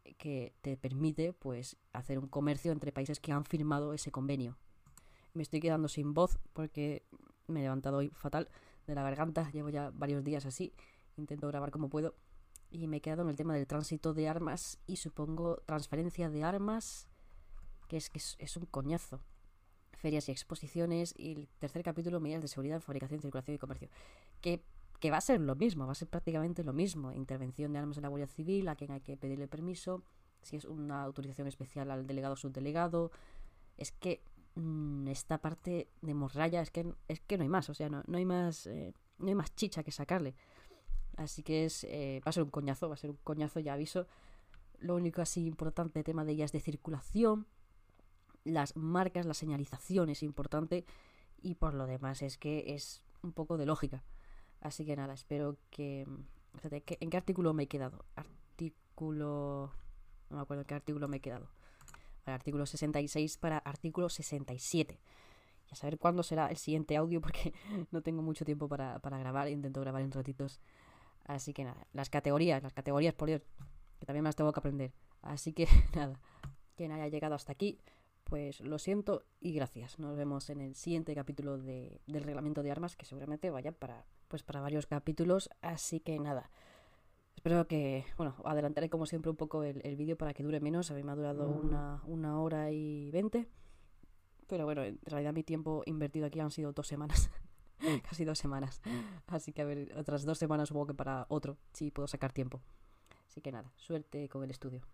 que te permite pues hacer un comercio entre países que han firmado ese convenio. Me estoy quedando sin voz porque me he levantado hoy fatal de la garganta, llevo ya varios días así, intento grabar como puedo y me he quedado en el tema del tránsito de armas y supongo transferencia de armas, que es un coñazo. Ferias y exposiciones, y el tercer capítulo, medidas de seguridad, fabricación, circulación y comercio, que va a ser lo mismo, va a ser prácticamente lo mismo. Intervención de armas en la Guardia Civil, a quien hay que pedirle permiso, si es una autorización especial al delegado o subdelegado. Es que esta parte de morralla es que no hay más, o sea, no hay más no hay más chicha que sacarle. Así que va a ser un coñazo, ya aviso. Lo único así importante, tema de guías de circulación, las marcas, la señalización es importante, y por lo demás es que es un poco de lógica. Así que nada, espero que... Fíjate, ¿en qué artículo me he quedado? No me acuerdo en qué artículo me he quedado. Para artículo 66 para artículo 67. Y a saber cuándo será el siguiente audio porque no tengo mucho tiempo para grabar. Intento grabar en ratitos. Así que nada, las categorías, por Dios, que también me las tengo que aprender. Así que nada, quien haya llegado hasta aquí, pues lo siento y gracias. Nos vemos en el siguiente capítulo del reglamento de armas, que seguramente vaya para varios capítulos. Así que nada, espero que, bueno, adelantaré como siempre un poco el vídeo para que dure menos. A mí me ha durado una hora y 20. Pero bueno, en realidad mi tiempo invertido aquí han sido 2 semanas. Casi 2 semanas. Así que a ver, otras 2 semanas supongo que para otro, si puedo sacar tiempo. Así que nada, suerte con el estudio.